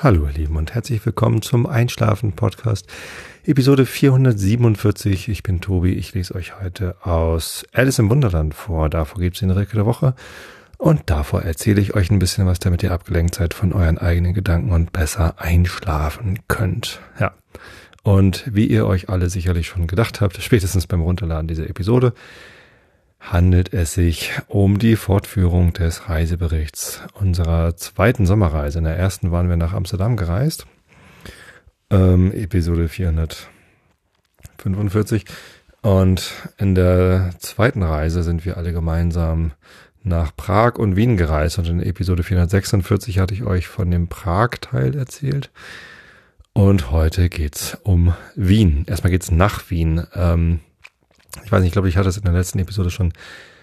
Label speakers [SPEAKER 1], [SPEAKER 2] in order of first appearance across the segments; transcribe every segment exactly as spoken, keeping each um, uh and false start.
[SPEAKER 1] Hallo ihr Lieben und herzlich willkommen zum Einschlafen-Podcast, Episode vierhundertsiebenundvierzig. Ich bin Tobi, ich lese euch heute aus Alice im Wunderland vor. Davor gibt es den Rilke der Woche und davor erzähle ich euch ein bisschen was, damit ihr abgelenkt seid von euren eigenen Gedanken und besser einschlafen könnt. Ja, und wie ihr euch alle sicherlich schon gedacht habt, spätestens beim Runterladen dieser Episode, handelt es sich um die Fortführung des Reiseberichts unserer zweiten Sommerreise. In der ersten waren wir nach Amsterdam gereist, ähm, Episode vierhundertfünfundvierzig. Und in der zweiten Reise sind wir alle gemeinsam nach Prag und Wien gereist. Und in Episode vierhundertsechsundvierzig hatte ich euch von dem Prag-Teil erzählt. Und heute geht's um Wien. Erstmal geht's nach Wien. Ähm, Ich weiß nicht, ich glaube, ich hatte es in der letzten Episode schon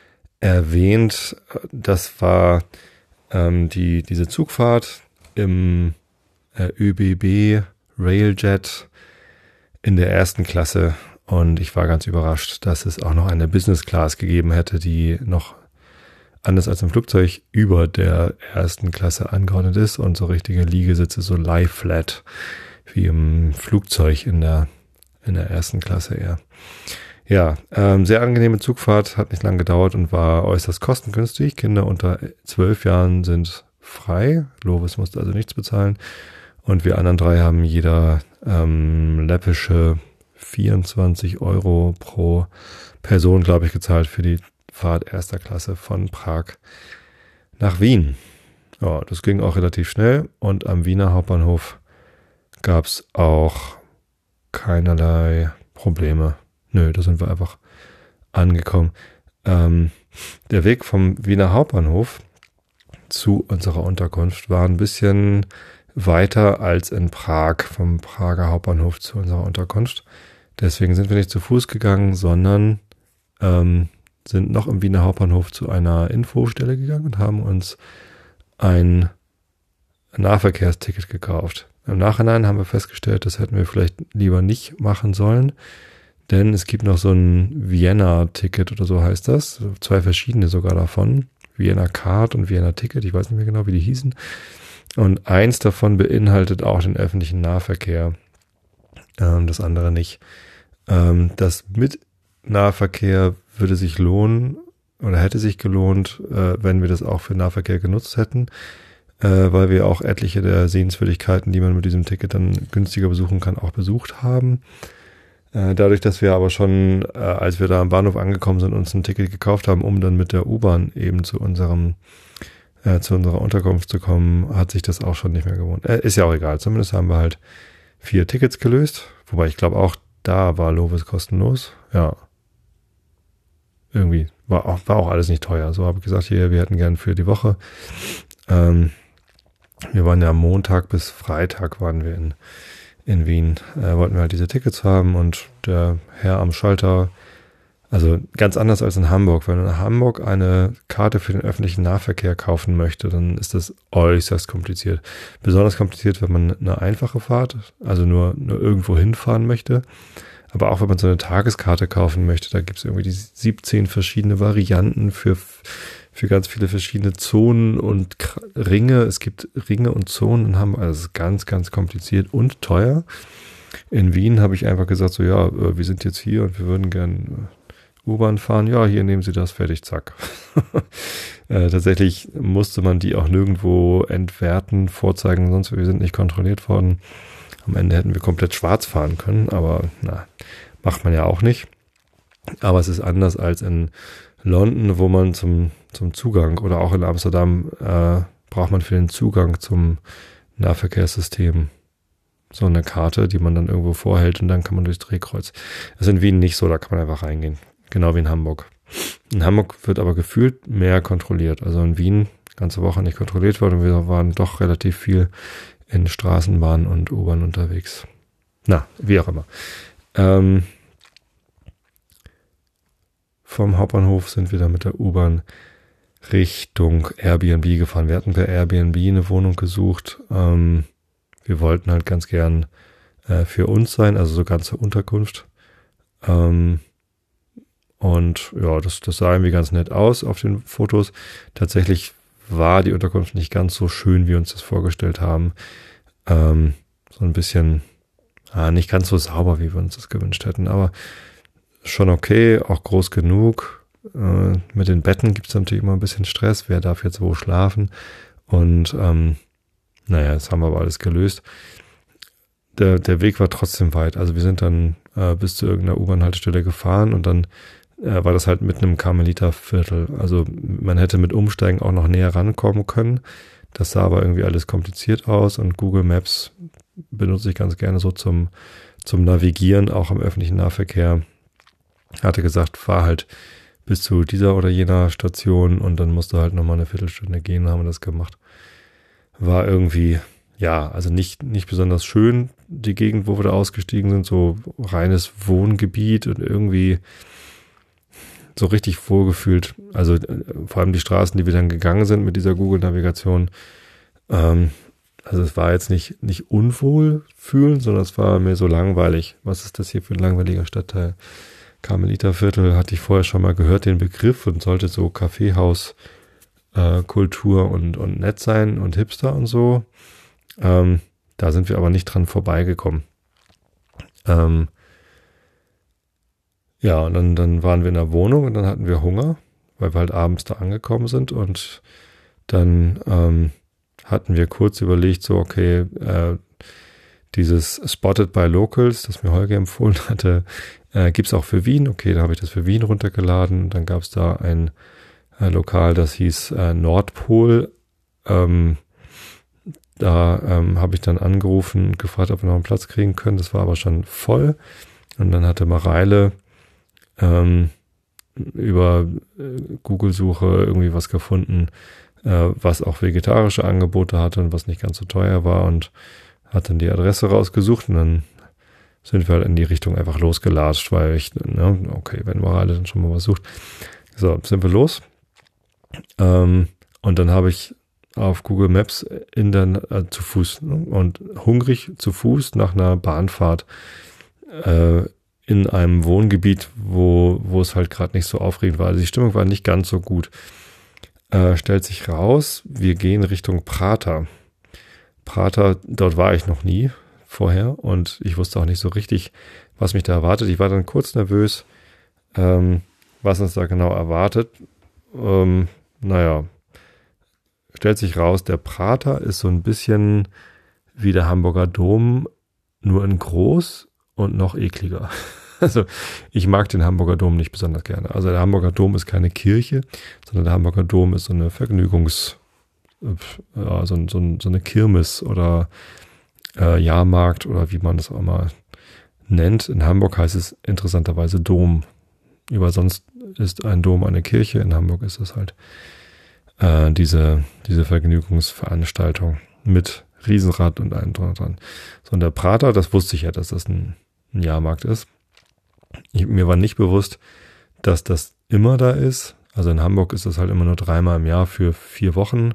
[SPEAKER 1] erwähnt. Das war ähm, die diese Zugfahrt im äh, ÖBB Railjet in der ersten Klasse. Und ich war ganz überrascht, dass es auch noch eine Business Class gegeben hätte, die noch anders als im Flugzeug über der ersten Klasse angeordnet ist und so richtige Liegesitze, so lie flat, wie im Flugzeug in der in der ersten Klasse eher. Ja, ähm, sehr angenehme Zugfahrt, hat nicht lang gedauert und war äußerst kostengünstig. Kinder unter zwölf Jahren sind frei. Lovis musste also nichts bezahlen. Und wir anderen drei haben jeder ähm, läppische vierundzwanzig Euro pro Person, glaube ich, gezahlt für die Fahrt erster Klasse von Prag nach Wien. Ja, das ging auch relativ schnell und am Wiener Hauptbahnhof gab es auch keinerlei Probleme. Nö, da sind wir einfach angekommen. Ähm, der Weg vom Wiener Hauptbahnhof zu unserer Unterkunft war ein bisschen weiter als in Prag, vom Prager Hauptbahnhof zu unserer Unterkunft. Deswegen sind wir nicht zu Fuß gegangen, sondern ähm, sind noch im Wiener Hauptbahnhof zu einer Infostelle gegangen und haben uns ein Nahverkehrsticket gekauft. Im Nachhinein haben wir festgestellt, das hätten wir vielleicht lieber nicht machen sollen. Denn es gibt noch so ein Vienna-Ticket oder so heißt das. Zwei verschiedene sogar davon. Vienna Card und Vienna Ticket. Ich weiß nicht mehr genau, wie die hießen. Und eins davon beinhaltet auch den öffentlichen Nahverkehr. Ähm, das andere nicht. Ähm, das mit Nahverkehr würde sich lohnen oder hätte sich gelohnt, äh, wenn wir das auch für Nahverkehr genutzt hätten. Äh, weil wir auch etliche der Sehenswürdigkeiten, die man mit diesem Ticket dann günstiger besuchen kann, auch besucht haben. Dadurch, dass wir aber schon, äh, als wir da am Bahnhof angekommen sind, uns ein Ticket gekauft haben, um dann mit der U-Bahn eben zu unserem, äh, zu unserer Unterkunft zu kommen, hat sich das auch schon nicht mehr gelohnt. Äh, ist ja auch egal. Zumindest haben wir halt vier Tickets gelöst. Wobei ich glaube auch da war Lovis kostenlos. Ja. Irgendwie war auch, war auch alles nicht teuer. So habe ich gesagt, hier, wir hätten gern für die Woche. Ähm, wir waren ja Montag bis Freitag waren wir in In Wien äh, wollten wir halt diese Tickets haben und der Herr am Schalter, also ganz anders als in Hamburg, wenn man in Hamburg eine Karte für den öffentlichen Nahverkehr kaufen möchte, dann ist das äußerst kompliziert. Besonders kompliziert, wenn man eine einfache Fahrt, also nur, nur irgendwo hinfahren möchte. Aber auch wenn man so eine Tageskarte kaufen möchte, da gibt es irgendwie die siebzehn verschiedene Varianten für für ganz viele verschiedene Zonen und Ringe. Es gibt Ringe und Zonen in Hamburg. Also es ist ganz, ganz kompliziert und teuer. In Wien habe ich einfach gesagt, so ja, wir sind jetzt hier und wir würden gern U-Bahn fahren. Ja, hier nehmen Sie das, fertig, zack. äh, tatsächlich musste man die auch nirgendwo entwerten, vorzeigen, sonst wir sind nicht kontrolliert worden. Am Ende hätten wir komplett schwarz fahren können, aber na, macht man ja auch nicht. Aber es ist anders als in London, wo man zum zum Zugang oder auch in Amsterdam äh, braucht man für den Zugang zum Nahverkehrssystem so eine Karte, die man dann irgendwo vorhält und dann kann man durchs Drehkreuz. Das ist in Wien nicht so, da kann man einfach reingehen. Genau wie in Hamburg. In Hamburg wird aber gefühlt mehr kontrolliert. Also in Wien ganze Woche nicht kontrolliert worden und wir waren doch relativ viel in Straßenbahn und U-Bahn unterwegs. Na, wie auch immer. Ähm, vom Hauptbahnhof sind wir dann mit der U-Bahn Richtung Airbnb gefahren. Wir hatten per Airbnb eine Wohnung gesucht. Ähm, wir wollten halt ganz gern äh, für uns sein, also so ganze Unterkunft. Ähm, und ja, das, das sah irgendwie ganz nett aus auf den Fotos. Tatsächlich war die Unterkunft nicht ganz so schön, wie wir uns das vorgestellt haben. Ähm, so ein bisschen, ah, nicht ganz so sauber, wie wir uns das gewünscht hätten, aber schon okay, auch groß genug. Äh, mit den Betten gibt es natürlich immer ein bisschen Stress, wer darf jetzt wo schlafen. Und ähm, naja, das haben wir aber alles gelöst. Der, der Weg war trotzdem weit. Also wir sind dann äh, bis zu irgendeiner U-Bahn-Haltestelle gefahren und dann äh, war das halt mitten im Karmeliterviertel. Also man hätte mit Umsteigen auch noch näher rankommen können. Das sah aber irgendwie alles kompliziert aus und Google Maps benutze ich ganz gerne so zum, zum Navigieren, auch im öffentlichen Nahverkehr. Hatte gesagt, fahr halt bis zu dieser oder jener Station und dann musst du halt nochmal eine Viertelstunde gehen, haben wir das gemacht. War irgendwie, ja, also nicht, nicht besonders schön, die Gegend, wo wir da ausgestiegen sind, so reines Wohngebiet und irgendwie so richtig wohlgefühlt. Also äh, vor allem die Straßen, die wir dann gegangen sind mit dieser Google-Navigation, ähm, also es war jetzt nicht, nicht unwohl fühlen, sondern es war mir so langweilig. Was ist das hier für ein langweiliger Stadtteil? Karmeliterviertel hatte ich vorher schon mal gehört, den Begriff, und sollte so Kaffeehaus äh, Kultur und, und nett sein und Hipster und so. Ähm, da sind wir aber nicht dran vorbeigekommen. Ähm, ja, und dann, dann waren wir in der Wohnung und dann hatten wir Hunger, weil wir halt abends da angekommen sind und dann ähm, hatten wir kurz überlegt, so okay, äh, dieses Spotted by Locals, das mir Holger empfohlen hatte, äh, gibt's auch für Wien. Okay, dann habe ich das für Wien runtergeladen. Dann gab's da ein äh, Lokal, das hieß äh, Nordpol. Ähm, da ähm, habe ich dann angerufen und gefragt, ob wir noch einen Platz kriegen können. Das war aber schon voll. Und dann hatte Mareile ähm, über äh, Google-Suche irgendwie was gefunden, äh, was auch vegetarische Angebote hatte und was nicht ganz so teuer war, und hat dann die Adresse rausgesucht und dann sind wir halt in die Richtung einfach losgelatscht, weil ich, ne, okay, wenn Mareile dann schon mal was sucht. So, sind wir los. Ähm, und dann habe ich auf Google Maps in der, äh, zu Fuß, ne, und hungrig zu Fuß nach einer Bahnfahrt äh, in einem Wohngebiet, wo, wo es halt gerade nicht so aufregend war. Also die Stimmung war nicht ganz so gut. Äh, stellt sich raus, wir gehen Richtung Prater. Prater, dort war ich noch nie vorher und ich wusste auch nicht so richtig, was mich da erwartet. Ich war dann kurz nervös, ähm, was uns da genau erwartet. Ähm, naja, stellt sich raus, der Prater ist so ein bisschen wie der Hamburger Dom, nur in groß und noch ekliger. Also ich mag den Hamburger Dom nicht besonders gerne. Also der Hamburger Dom ist keine Kirche, sondern der Hamburger Dom ist so eine Vergnügungs- ja, so, so, so eine Kirmes oder äh, Jahrmarkt oder wie man das auch mal nennt. In Hamburg heißt es interessanterweise Dom. Über sonst ist ein Dom eine Kirche. In Hamburg ist es halt äh, diese, diese Vergnügungsveranstaltung mit Riesenrad und allem dran dran. So, und der Prater, das wusste ich ja, dass das ein, ein Jahrmarkt ist. Ich, mir war nicht bewusst, dass das immer da ist. Also in Hamburg ist das halt immer nur dreimal im Jahr für vier Wochen.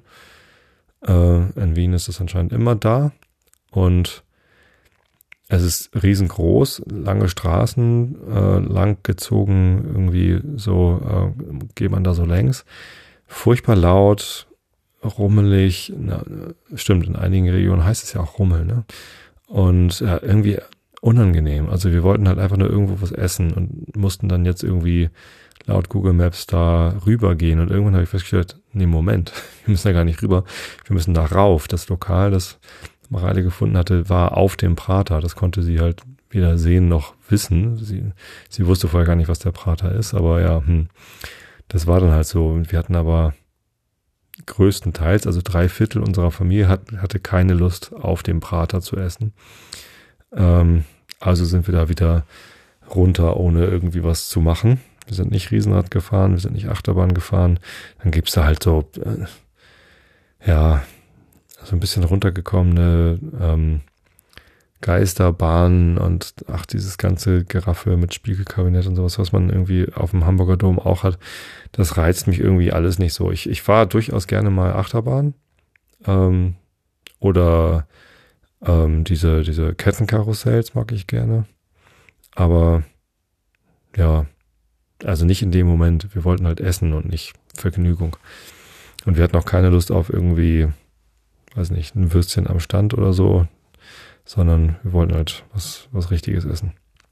[SPEAKER 1] Äh, in Wien ist es anscheinend immer da. Und es ist riesengroß, lange Straßen, äh, lang gezogen, irgendwie so, äh, geht man da so längs. Furchtbar laut, rummelig, na, stimmt, in einigen Regionen heißt es ja auch Rummel, ne? Und ja, irgendwie unangenehm. Also wir wollten halt einfach nur irgendwo was essen und mussten dann jetzt irgendwie laut Google Maps da rübergehen. Und irgendwann habe ich festgestellt, nee, Moment, wir müssen da gar nicht rüber, wir müssen da rauf. Das Lokal, das Mareile gefunden hatte, war auf dem Prater. Das konnte sie halt weder sehen noch wissen. Sie, sie wusste vorher gar nicht, was der Prater ist, aber ja, hm, das war dann halt so. Wir hatten aber größtenteils, also drei Viertel unserer Familie hat, hatte keine Lust, auf dem Prater zu essen. Ähm, also sind wir da wieder runter, ohne irgendwie was zu machen. Wir sind nicht Riesenrad gefahren, wir sind nicht Achterbahn gefahren. Dann gibt's da halt so, äh, ja, so ein bisschen runtergekommene ähm, Geisterbahnen und ach, dieses ganze Geraffe mit Spiegelkabinett und sowas, was man irgendwie auf dem Hamburger Dom auch hat, das reizt mich irgendwie alles nicht so. Ich, ich fahre durchaus gerne mal Achterbahn ähm, oder ähm, diese, diese Kettenkarussells mag ich gerne. Aber ja, also nicht in dem Moment. Wir wollten halt essen und nicht Vergnügung. Und wir hatten auch keine Lust auf irgendwie, weiß nicht, ein Würstchen am Stand oder so. sondern wir wollten halt was, was Richtiges essen.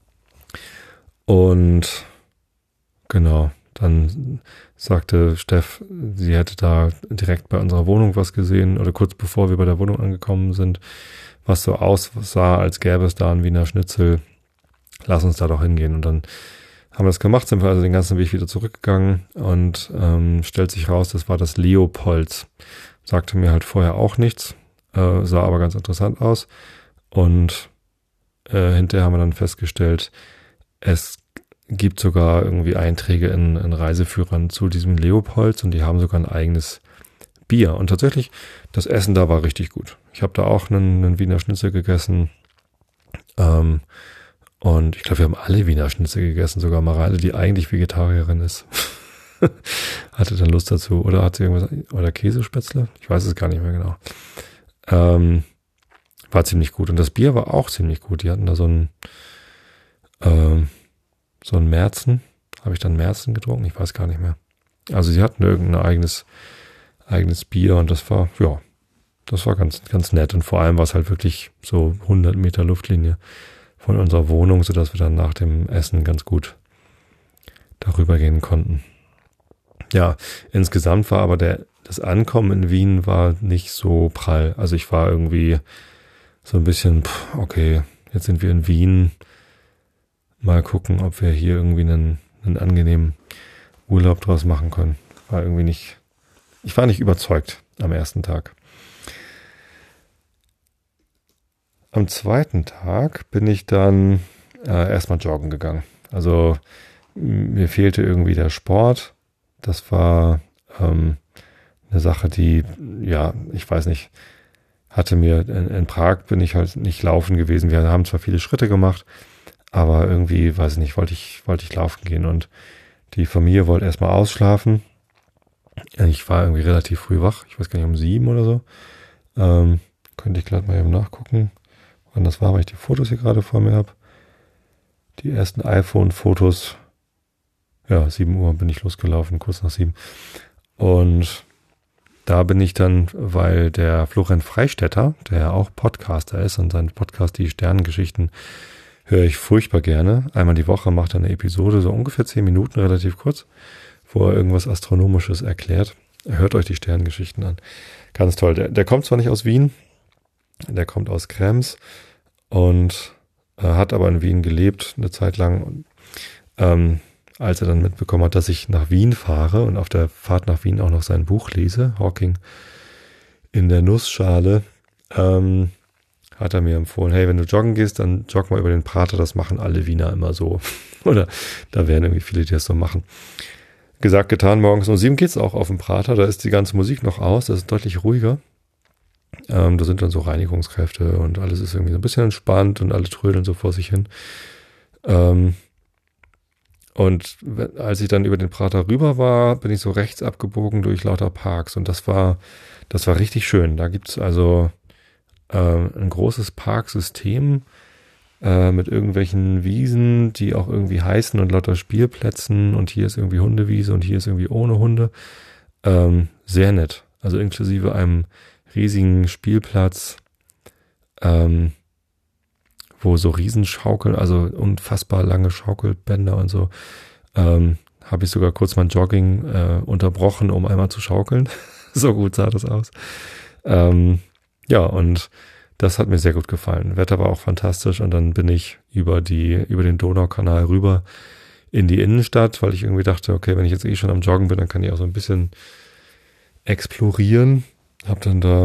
[SPEAKER 1] Und genau, dann sagte Steff, sie hätte da direkt bei unserer Wohnung was gesehen oder kurz bevor wir bei der Wohnung angekommen sind, was so aussah, als gäbe es da ein Wiener Schnitzel. Lass uns da doch hingehen. Und dann haben wir das gemacht, sind wir also den ganzen Weg wieder zurückgegangen und ähm, stellt sich raus, das war das Leopolds. Sagte mir halt vorher auch nichts, äh, sah aber ganz interessant aus. Und äh, hinterher haben wir dann festgestellt, es gibt sogar irgendwie Einträge in, in Reiseführern zu diesem Leopolds und die haben sogar ein eigenes Bier. Und tatsächlich, das Essen da war richtig gut. Ich habe da auch einen, einen Wiener Schnitzel gegessen. Ähm, und ich glaube, wir haben alle Wiener Schnitzel gegessen, sogar Mareile, die eigentlich Vegetarierin ist. Hatte dann Lust dazu. Oder hat sie irgendwas, oder Käsespätzle? Ich weiß es gar nicht mehr genau. Ähm, war ziemlich gut. Und das Bier war auch ziemlich gut. Die hatten da so ein, ähm, so ein Märzen. Habe ich dann Märzen getrunken? Ich weiß gar nicht mehr. Also sie hatten irgendein eigenes, eigenes Bier und das war, ja, das war ganz, ganz nett. Und vor allem war es halt wirklich so hundert Meter Luftlinie von unserer Wohnung, sodass wir dann nach dem Essen ganz gut darüber gehen konnten. Ja, insgesamt war aber der, das Ankommen in Wien war nicht so prall. Also ich war irgendwie so ein bisschen, pff, okay, jetzt sind wir in Wien. Mal gucken, ob wir hier irgendwie einen, einen angenehmen Urlaub draus machen können. War irgendwie nicht, ich war nicht überzeugt am ersten Tag. Am zweiten Tag bin ich dann äh, erstmal joggen gegangen. Also mir fehlte irgendwie der Sport. Das war ähm, eine Sache, die, ja, ich weiß nicht, hatte mir, in, in Prag bin ich halt nicht laufen gewesen. Wir haben zwar viele Schritte gemacht, aber irgendwie, weiß ich nicht, wollte ich, wollte ich laufen gehen und die Familie wollte erstmal ausschlafen. Ich war irgendwie relativ früh wach, ich weiß gar nicht, um sieben oder so. Ähm, könnte ich gleich mal eben nachgucken, wann das war, weil ich die Fotos hier gerade vor mir habe. Die ersten iPhone-Fotos, ja, sieben Uhr bin ich losgelaufen, kurz nach sieben. Und da bin ich dann, weil der Florian Freistetter, der auch Podcaster ist und sein Podcast Die Sternengeschichten höre ich furchtbar gerne. Einmal die Woche macht er eine Episode, so ungefähr zehn Minuten, relativ kurz, wo er irgendwas Astronomisches erklärt. Hört euch die Sternengeschichten an. Ganz toll. Der, der kommt zwar nicht aus Wien, der kommt aus Krems und äh, hat aber in Wien gelebt eine Zeit lang. Und, ähm, als er dann mitbekommen hat, dass ich nach Wien fahre und auf der Fahrt nach Wien auch noch sein Buch lese, Hawking in der Nussschale, ähm, hat er mir empfohlen, hey, wenn du joggen gehst, dann jogg mal über den Prater, das machen alle Wiener immer so. Oder da werden irgendwie viele, die das so machen. Gesagt, getan, morgens um sieben geht's auch auf dem Prater, da ist die ganze Musik noch aus, das ist deutlich ruhiger. Ähm, da sind dann so Reinigungskräfte und alles ist irgendwie so ein bisschen entspannt und alle trödeln so vor sich hin. Ähm, und als ich dann über den Prater rüber war, bin ich so rechts abgebogen durch lauter Parks und das war, das war richtig schön. Da gibt's also äh, ein großes Parksystem äh, mit irgendwelchen Wiesen, die auch irgendwie heißen und lauter Spielplätzen und hier ist irgendwie Hundewiese und hier ist irgendwie ohne Hunde. Ähm, sehr nett. Also inklusive einem riesigen Spielplatz, ähm, wo so Riesenschaukeln, also unfassbar lange Schaukelbänder und so, ähm, habe ich sogar kurz mein Jogging äh, unterbrochen, um einmal zu schaukeln. So gut sah das aus. Ähm, ja, und das hat mir sehr gut gefallen. Wetter war auch fantastisch und dann bin ich über die, über den Donaukanal rüber in die Innenstadt, weil ich irgendwie dachte, okay, wenn ich jetzt eh schon am Joggen bin, dann kann ich auch so ein bisschen explorieren. Hab dann da,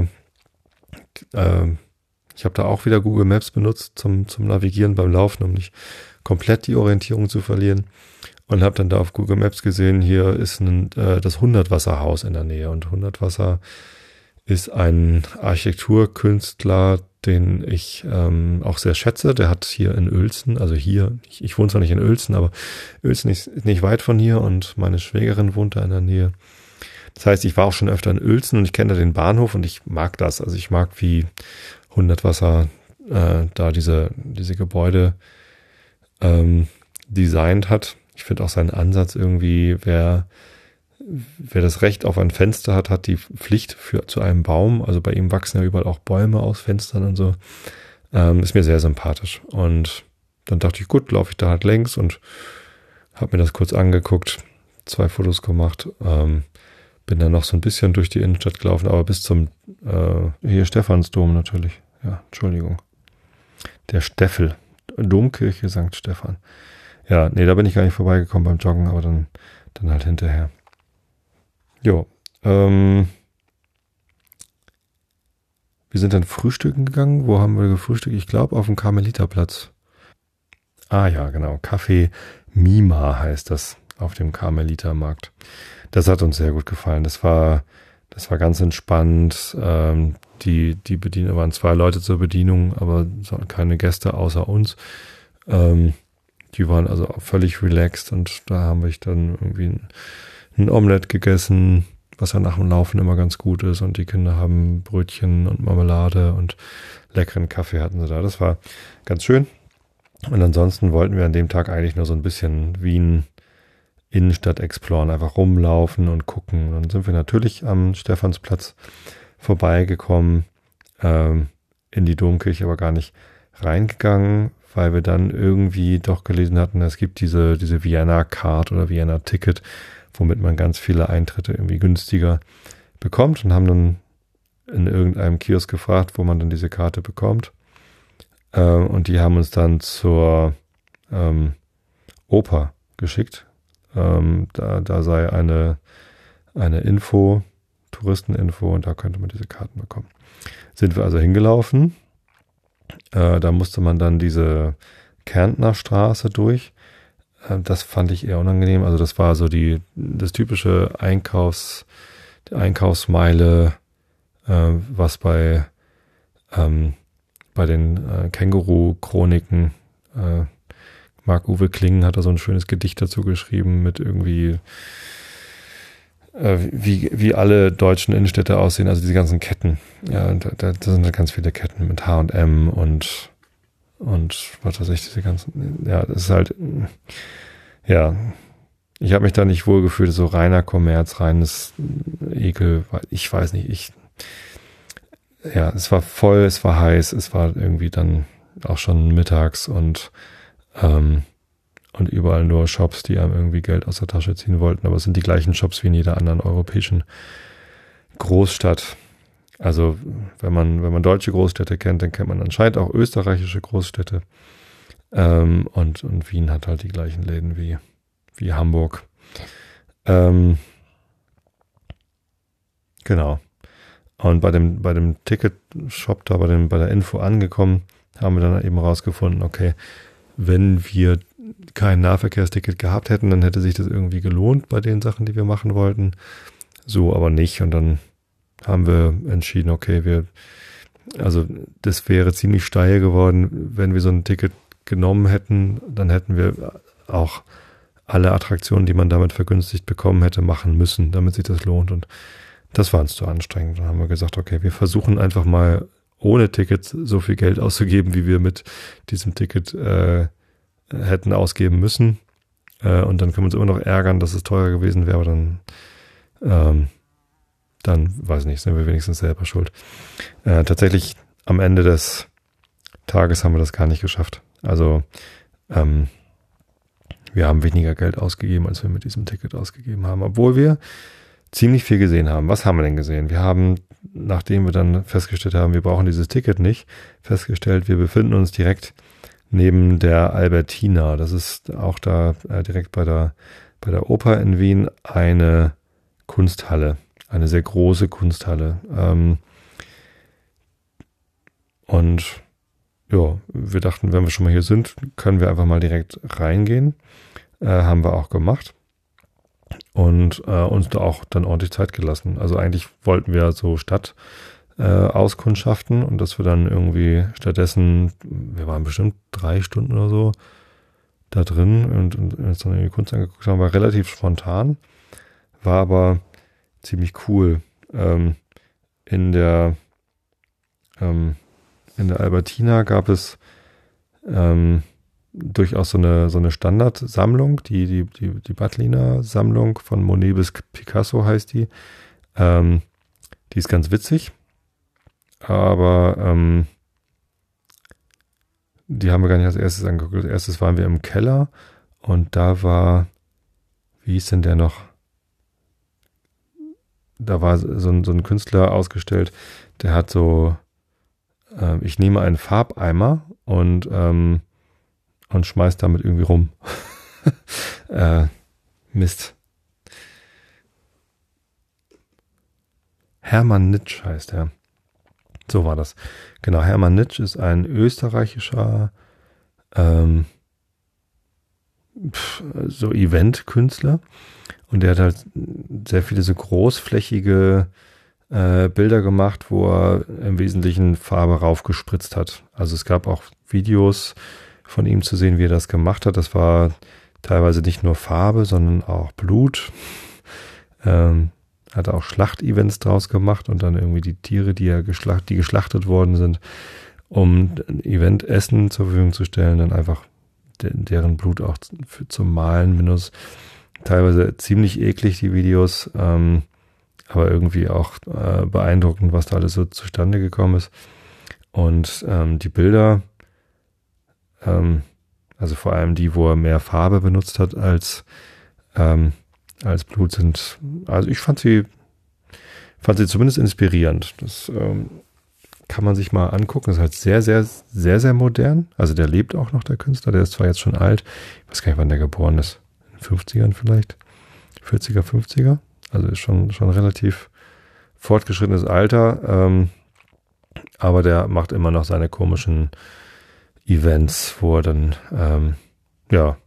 [SPEAKER 1] äh, ich habe da auch wieder Google Maps benutzt zum, zum Navigieren beim Laufen, um nicht komplett die Orientierung zu verlieren. Und habe dann da auf Google Maps gesehen, hier ist ein, äh, das Hundertwasserhaus in der Nähe. Und Hundertwasser ist ein Architekturkünstler, den ich ähm, auch sehr schätze. Der hat hier in Uelzen, also hier, ich, ich wohne zwar nicht in Uelzen, aber Uelzen ist nicht weit von hier und meine Schwägerin wohnt da in der Nähe. Das heißt, ich war auch schon öfter in Uelzen und ich kenne da den Bahnhof und ich mag das. Also ich mag, wie Hundertwasser äh, da diese diese Gebäude ähm, designt hat. Ich finde auch seinen Ansatz irgendwie, wer wer das Recht auf ein Fenster hat, hat die Pflicht für zu einem Baum. Also bei ihm wachsen ja überall auch Bäume aus Fenstern und so. Ähm, ist mir sehr sympathisch. Und dann dachte ich, gut, laufe ich da halt längs und habe mir das kurz angeguckt, zwei Fotos gemacht, ähm, bin dann noch so ein bisschen durch die Innenstadt gelaufen, aber bis zum äh, hier Stephansdom natürlich. Ja, Entschuldigung. Der Steffel. Domkirche Sankt Stephan. Ja, nee, da bin ich gar nicht vorbeigekommen beim Joggen, aber dann, dann halt hinterher. Jo, ähm, wir sind dann frühstücken gegangen. Wo haben wir gefrühstückt? Ich glaube, auf dem Karmeliterplatz. Ah ja, genau. Café Mima heißt das auf dem Karmelitermarkt. Das hat uns sehr gut gefallen. Das war, das war ganz entspannt. Ähm, die, die Bediener waren zwei Leute zur Bedienung, aber keine Gäste außer uns. Ähm, die waren also auch völlig relaxed und da haben wir dann irgendwie ein, ein Omelett gegessen, was ja nach dem Laufen immer ganz gut ist, und die Kinder haben Brötchen und Marmelade und leckeren Kaffee hatten sie da. Das war ganz schön. Und ansonsten wollten wir an dem Tag eigentlich nur so ein bisschen Wien Innenstadt exploren, einfach rumlaufen und gucken. Dann sind wir natürlich am Stephansplatz vorbeigekommen, ähm, in die Domkirche, aber gar nicht reingegangen, weil wir dann irgendwie doch gelesen hatten, es gibt diese, diese Vienna Card oder Vienna Ticket, womit man ganz viele Eintritte irgendwie günstiger bekommt, und haben dann in irgendeinem Kiosk gefragt, wo man dann diese Karte bekommt. Ähm, und die haben uns dann zur ähm, Oper geschickt. Ähm, da, da sei eine, eine Info, Touristeninfo, und da könnte man diese Karten bekommen. Sind wir also hingelaufen. Äh, da musste man dann diese Kärntner Straße durch. Äh, das fand ich eher unangenehm. Also das war so die, das typische Einkaufs, die Einkaufsmeile, äh, was bei, ähm, bei den äh, Känguru-Chroniken, äh, Marc-Uwe Kling hat da so ein schönes Gedicht dazu geschrieben mit irgendwie, äh, wie, wie alle deutschen Innenstädte aussehen, also diese ganzen Ketten. Ja, da, da sind halt ganz viele Ketten mit H und M und, und was weiß ich, diese ganzen, ja, das ist halt, ja, ich habe mich da nicht wohl gefühlt, so reiner Kommerz, reines Ekel, ich weiß nicht, ich, ja, es war voll, es war heiß, es war irgendwie dann auch schon mittags und Ähm, und überall nur Shops, die einem irgendwie Geld aus der Tasche ziehen wollten. Aber es sind die gleichen Shops wie in jeder anderen europäischen Großstadt. Also wenn man, wenn man deutsche Großstädte kennt, dann kennt man anscheinend auch österreichische Großstädte. Ähm, und, und Wien hat halt die gleichen Läden wie, wie Hamburg. Ähm, genau. Und bei dem, bei dem Ticket-Shop da, bei dem, bei der Info angekommen, haben wir dann eben rausgefunden, okay, wenn wir kein Nahverkehrsticket gehabt hätten, dann hätte sich das irgendwie gelohnt bei den Sachen, die wir machen wollten. So aber nicht. Und dann haben wir entschieden, okay, wir, also das wäre ziemlich steil geworden, wenn wir so ein Ticket genommen hätten, dann hätten wir auch alle Attraktionen, die man damit vergünstigt bekommen hätte, machen müssen, damit sich das lohnt. Und das war uns zu anstrengend. Dann haben wir gesagt, okay, wir versuchen einfach mal ohne Ticket so viel Geld auszugeben, wie wir mit diesem Ticket äh, hätten ausgeben müssen. Äh, und dann können wir uns immer noch ärgern, dass es teurer gewesen wäre, aber dann, ähm, dann, weiß nicht, sind wir wenigstens selber schuld. Äh, tatsächlich am Ende des Tages haben wir das gar nicht geschafft. Also ähm, wir haben weniger Geld ausgegeben, als wir mit diesem Ticket ausgegeben haben, obwohl wir ziemlich viel gesehen haben. Was haben wir denn gesehen? Wir haben, nachdem wir dann festgestellt haben, wir brauchen dieses Ticket nicht, festgestellt, wir befinden uns direkt neben der Albertina. Das ist auch da äh, direkt bei der, bei der Oper in Wien eine Kunsthalle, eine sehr große Kunsthalle. Ähm, und ja, wir dachten, wenn wir schon mal hier sind, können wir einfach mal direkt reingehen. Äh, haben wir auch gemacht. Und äh, uns da auch dann ordentlich Zeit gelassen. Also eigentlich wollten wir so Stadt äh, auskundschaften und dass wir dann irgendwie stattdessen, wir waren bestimmt drei Stunden oder so da drin und, und uns dann die Kunst angeguckt haben, war relativ spontan, war aber ziemlich cool. Ähm, in der ähm, in der Albertina gab es ähm, durchaus so eine so eine Standardsammlung, die die die die Badliner Sammlung von Monet bis Picasso heißt die. Ähm, die ist ganz witzig, aber ähm, die haben wir gar nicht als erstes angeguckt. Als erstes waren wir im Keller und da war, wie hieß denn der noch? Da war so ein, so ein Künstler ausgestellt, der hat so, äh, ich nehme einen Farbeimer und, ähm, und schmeiß damit irgendwie rum. äh, Mist. Hermann Nitsch heißt er. So war das. Genau, Hermann Nitsch ist ein österreichischer ähm, so Event-Künstler und der hat halt sehr viele so großflächige äh, Bilder gemacht, wo er im Wesentlichen Farbe raufgespritzt hat. Also es gab auch Videos von ihm zu sehen, wie er das gemacht hat. Das war teilweise nicht nur Farbe, sondern auch Blut. Ähm, hat auch Schlachtevents draus gemacht und dann irgendwie die Tiere, die er geschlacht, die geschlachtet worden sind, um ein Event-Essen zur Verfügung zu stellen, dann einfach de- deren Blut auch für, zum Mahlen benutzt. Teilweise ziemlich eklig, die Videos, ähm, aber irgendwie auch äh, beeindruckend, was da alles so zustande gekommen ist. Und ähm, die Bilder, ähm, also vor allem die, wo er mehr Farbe benutzt hat als ähm, als Blut, sind, also ich fand sie fand sie zumindest inspirierend. Das ähm, kann man sich mal angucken. Das ist halt sehr, sehr, sehr, sehr modern. Also der lebt auch noch, der Künstler. Der ist zwar jetzt schon alt. Ich weiß gar nicht, wann der geboren ist. In den fünfzigern vielleicht? vierziger, fünfziger? Also ist schon, schon relativ fortgeschrittenes Alter. Ähm, aber der macht immer noch seine komischen Events, wo er dann, ähm, ja,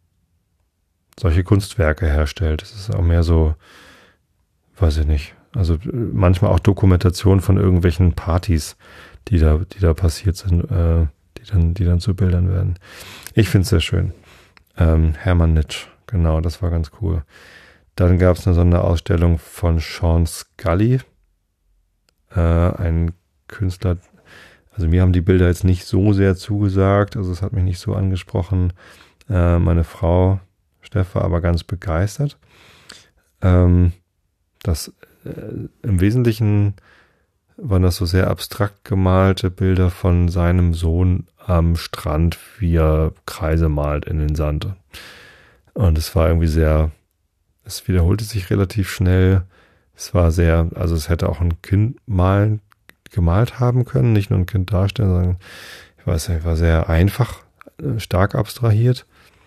[SPEAKER 1] solche Kunstwerke herstellt. Das ist auch mehr so, weiß ich nicht, also manchmal auch Dokumentation von irgendwelchen Partys, die da, die da passiert sind, äh, die dann, die dann zu Bildern werden. Ich finde es sehr schön. Ähm, Hermann Nitsch, genau, das war ganz cool. Dann gab es eine Sonderausstellung von Sean Scully, äh, ein Künstler. Also mir haben die Bilder jetzt nicht so sehr zugesagt, also es hat mich nicht so angesprochen. Äh, meine Frau Steff war aber ganz begeistert. Ähm, das äh, im Wesentlichen waren das so sehr abstrakt gemalte Bilder von seinem Sohn am Strand, wie er Kreise malt in den Sand. Und es war irgendwie sehr, es wiederholte sich relativ schnell. Es war sehr, also es hätte auch ein Kind malen, gemalt haben können, nicht nur ein Kind darstellen, sondern ich weiß nicht, war sehr einfach, stark abstrahiert.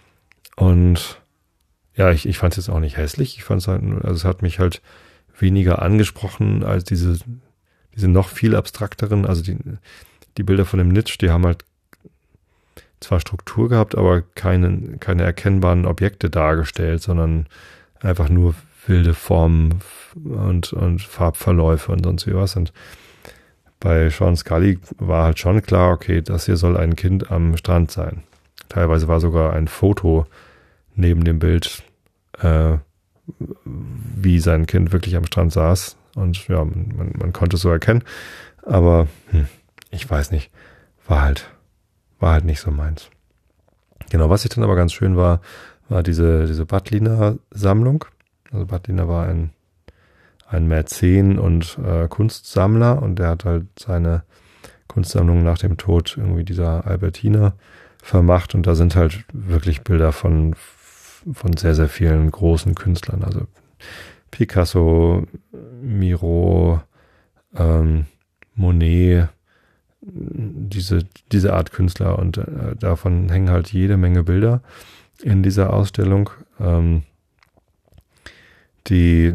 [SPEAKER 1] Und ja, ich, ich fand es jetzt auch nicht hässlich. Ich fand es halt, also es hat mich halt weniger angesprochen als diese, diese noch viel abstrakteren, also die, die Bilder von dem Nitsch, die haben halt zwar Struktur gehabt, aber keine, keine erkennbaren Objekte dargestellt, sondern einfach nur wilde Formen und, und Farbverläufe und sonst wie was. Und bei Sean Scully war halt schon klar, okay, das hier soll ein Kind am Strand sein. Teilweise war sogar ein Foto neben dem Bild, äh, wie sein Kind wirklich am Strand saß. Und ja, man, man konnte es so erkennen. Aber hm, ich weiß nicht, war halt, war halt nicht so meins. Genau, was ich dann aber ganz schön war, war diese, diese Badliner-Sammlung. Also Badliner war ein, ein Mäzen und äh, Kunstsammler und der hat halt seine Kunstsammlung nach dem Tod irgendwie dieser Albertiner vermacht und da sind halt wirklich Bilder von von sehr, sehr vielen großen Künstlern, also Picasso, Miro, ähm, Monet, diese, diese Art Künstler und äh, davon hängen halt jede Menge Bilder in dieser Ausstellung, ähm, die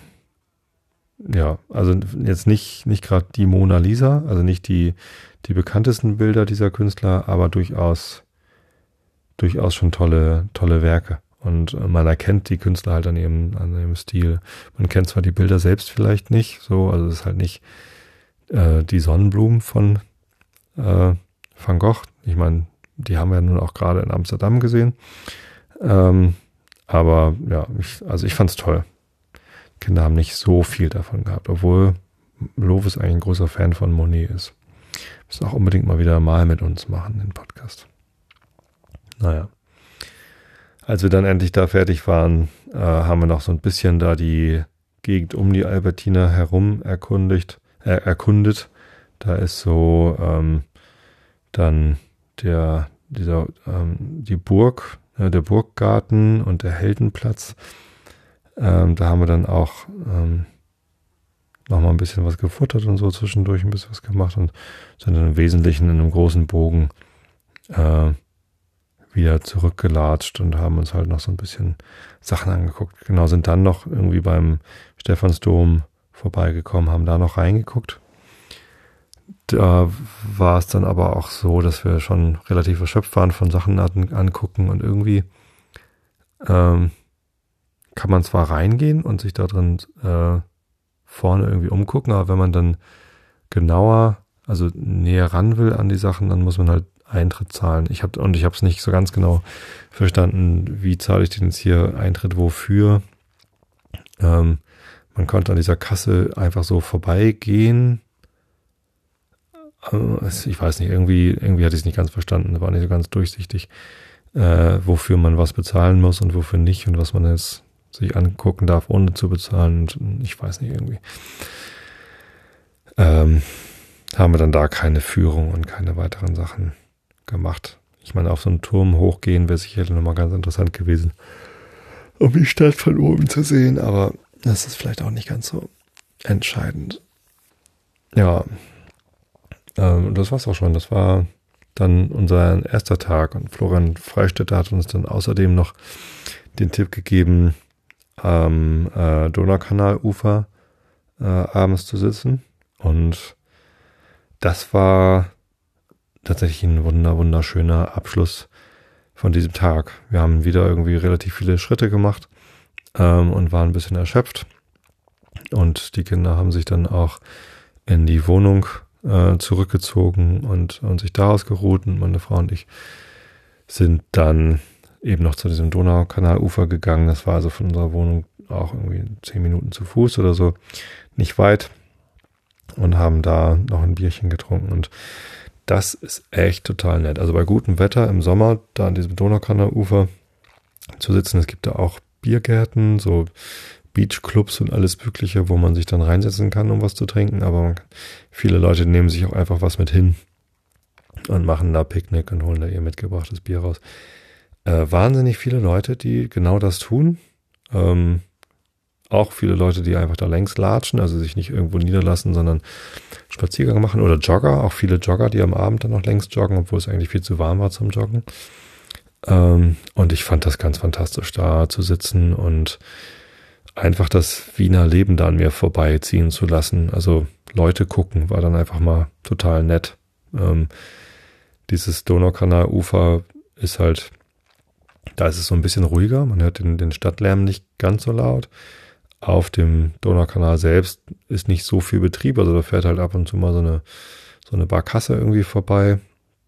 [SPEAKER 1] ja, also jetzt nicht, nicht gerade die Mona Lisa, also nicht die, die bekanntesten Bilder dieser Künstler, aber durchaus, durchaus schon tolle, tolle Werke. Und man erkennt die Künstler halt an ihrem, an ihrem Stil. Man kennt zwar die Bilder selbst vielleicht nicht, so, also es ist halt nicht äh, die Sonnenblumen von äh, Van Gogh. Ich meine, die haben wir nun auch gerade in Amsterdam gesehen. Ähm, aber ja, ich, also ich fand's toll. Kinder haben nicht so viel davon gehabt, obwohl Lovis eigentlich ein großer Fan von Monet ist. Müssen auch unbedingt mal wieder mal mit uns machen, den Podcast. Naja. Als wir dann endlich da fertig waren, äh, haben wir noch so ein bisschen da die Gegend um die Albertina herum erkundigt, äh, erkundet. Da ist so ähm, dann der, dieser, ähm, die Burg, äh, der Burggarten und der Heldenplatz. Ähm, da haben wir dann auch ähm, nochmal ein bisschen was gefuttert und so zwischendurch ein bisschen was gemacht und sind dann im Wesentlichen in einem großen Bogen äh, wieder zurückgelatscht und haben uns halt noch so ein bisschen Sachen angeguckt. Genau, sind dann noch irgendwie beim Stephansdom vorbeigekommen, haben da noch reingeguckt. Da war es dann aber auch so, dass wir schon relativ erschöpft waren von Sachen an, angucken und irgendwie ähm, kann man zwar reingehen und sich da drin äh, vorne irgendwie umgucken, aber wenn man dann genauer, also näher ran will an die Sachen, dann muss man halt Eintritt zahlen. Ich habe und ich habe es nicht so ganz genau verstanden, wie zahle ich denn jetzt hier Eintritt wofür. Ähm, man konnte an dieser Kasse einfach so vorbeigehen. Äh, ich weiß nicht, irgendwie irgendwie hatte ich es nicht ganz verstanden. War nicht so ganz durchsichtig, äh, wofür man was bezahlen muss und wofür nicht und was man jetzt sich angucken darf, ohne zu bezahlen. Und ich weiß nicht, irgendwie ähm, haben wir dann da keine Führung und keine weiteren Sachen gemacht. Ich meine, auf so einen Turm hochgehen wäre sicherlich nochmal ganz interessant gewesen, um die Stadt von oben zu sehen, aber das ist vielleicht auch nicht ganz so entscheidend. Ja, ähm, das war's auch schon. Das war dann unser erster Tag und Florian Freistetter hat uns dann außerdem noch den Tipp gegeben, am äh, Donaukanalufer äh, abends zu sitzen und das war tatsächlich ein wunder, wunderschöner Abschluss von diesem Tag. Wir haben wieder irgendwie relativ viele Schritte gemacht ähm, und waren ein bisschen erschöpft. Und die Kinder haben sich dann auch in die Wohnung äh, zurückgezogen und, und sich da ausgeruht. Und meine Frau und ich sind dann eben noch zu diesem Donaukanalufer gegangen. Das war also von unserer Wohnung auch irgendwie zehn Minuten zu Fuß oder so, nicht weit. Und haben da noch ein Bierchen getrunken und das ist echt total nett. Also bei gutem Wetter im Sommer da an diesem Donaukanalufer zu sitzen. Es gibt da auch Biergärten, so Beachclubs und alles Mögliche, wo man sich dann reinsetzen kann, um was zu trinken. Aber viele Leute nehmen sich auch einfach was mit hin und machen da Picknick und holen da ihr mitgebrachtes Bier raus. Äh, wahnsinnig viele Leute, die genau das tun. Ähm, Auch viele Leute, die einfach da längs latschen, also sich nicht irgendwo niederlassen, sondern Spaziergang machen oder Jogger. Auch viele Jogger, die am Abend dann noch längs joggen, obwohl es eigentlich viel zu warm war zum Joggen. Ähm, und ich fand das ganz fantastisch, da zu sitzen und einfach das Wiener Leben da an mir vorbeiziehen zu lassen. Also Leute gucken, war dann einfach mal total nett. Ähm, dieses Donaukanalufer ist halt, da ist es so ein bisschen ruhiger. Man hört den, den Stadtlärm nicht ganz so laut. Auf dem Donaukanal selbst ist nicht so viel Betrieb, also da fährt halt ab und zu mal so eine, so eine Barkasse irgendwie vorbei.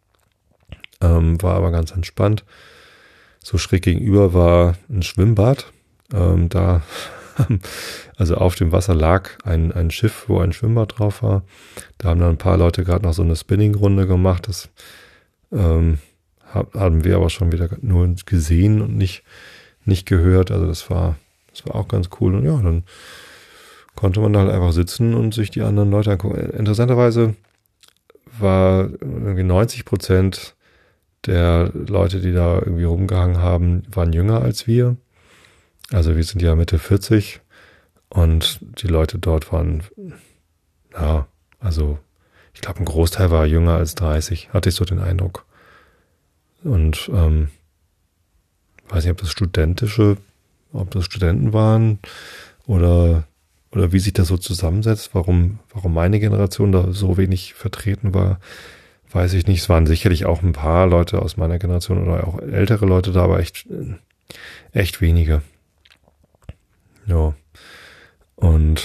[SPEAKER 1] Ähm, war aber ganz entspannt. So schräg gegenüber war ein Schwimmbad. Ähm, da, also auf dem Wasser lag ein, ein Schiff, wo ein Schwimmbad drauf war. Da haben dann ein paar Leute gerade noch so eine Spinning-Runde gemacht. Das ähm, haben wir aber schon wieder nur gesehen und nicht, nicht gehört. Also das war Das war auch ganz cool. Und ja, dann konnte man da halt einfach sitzen und sich die anderen Leute angucken. Interessanterweise war irgendwie neunzig Prozent der Leute, die da irgendwie rumgehangen haben, waren jünger als wir. Also wir sind ja Mitte vierzig und die Leute dort waren, ja, also ich glaube ein Großteil war jünger als dreißig, hatte ich so den Eindruck. Und ähm, weiß nicht, ob das studentische ob das Studenten waren oder, oder wie sich das so zusammensetzt, warum, warum meine Generation da so wenig vertreten war, weiß ich nicht. Es waren sicherlich auch ein paar Leute aus meiner Generation oder auch ältere Leute da, aber echt, echt wenige. Ja. Und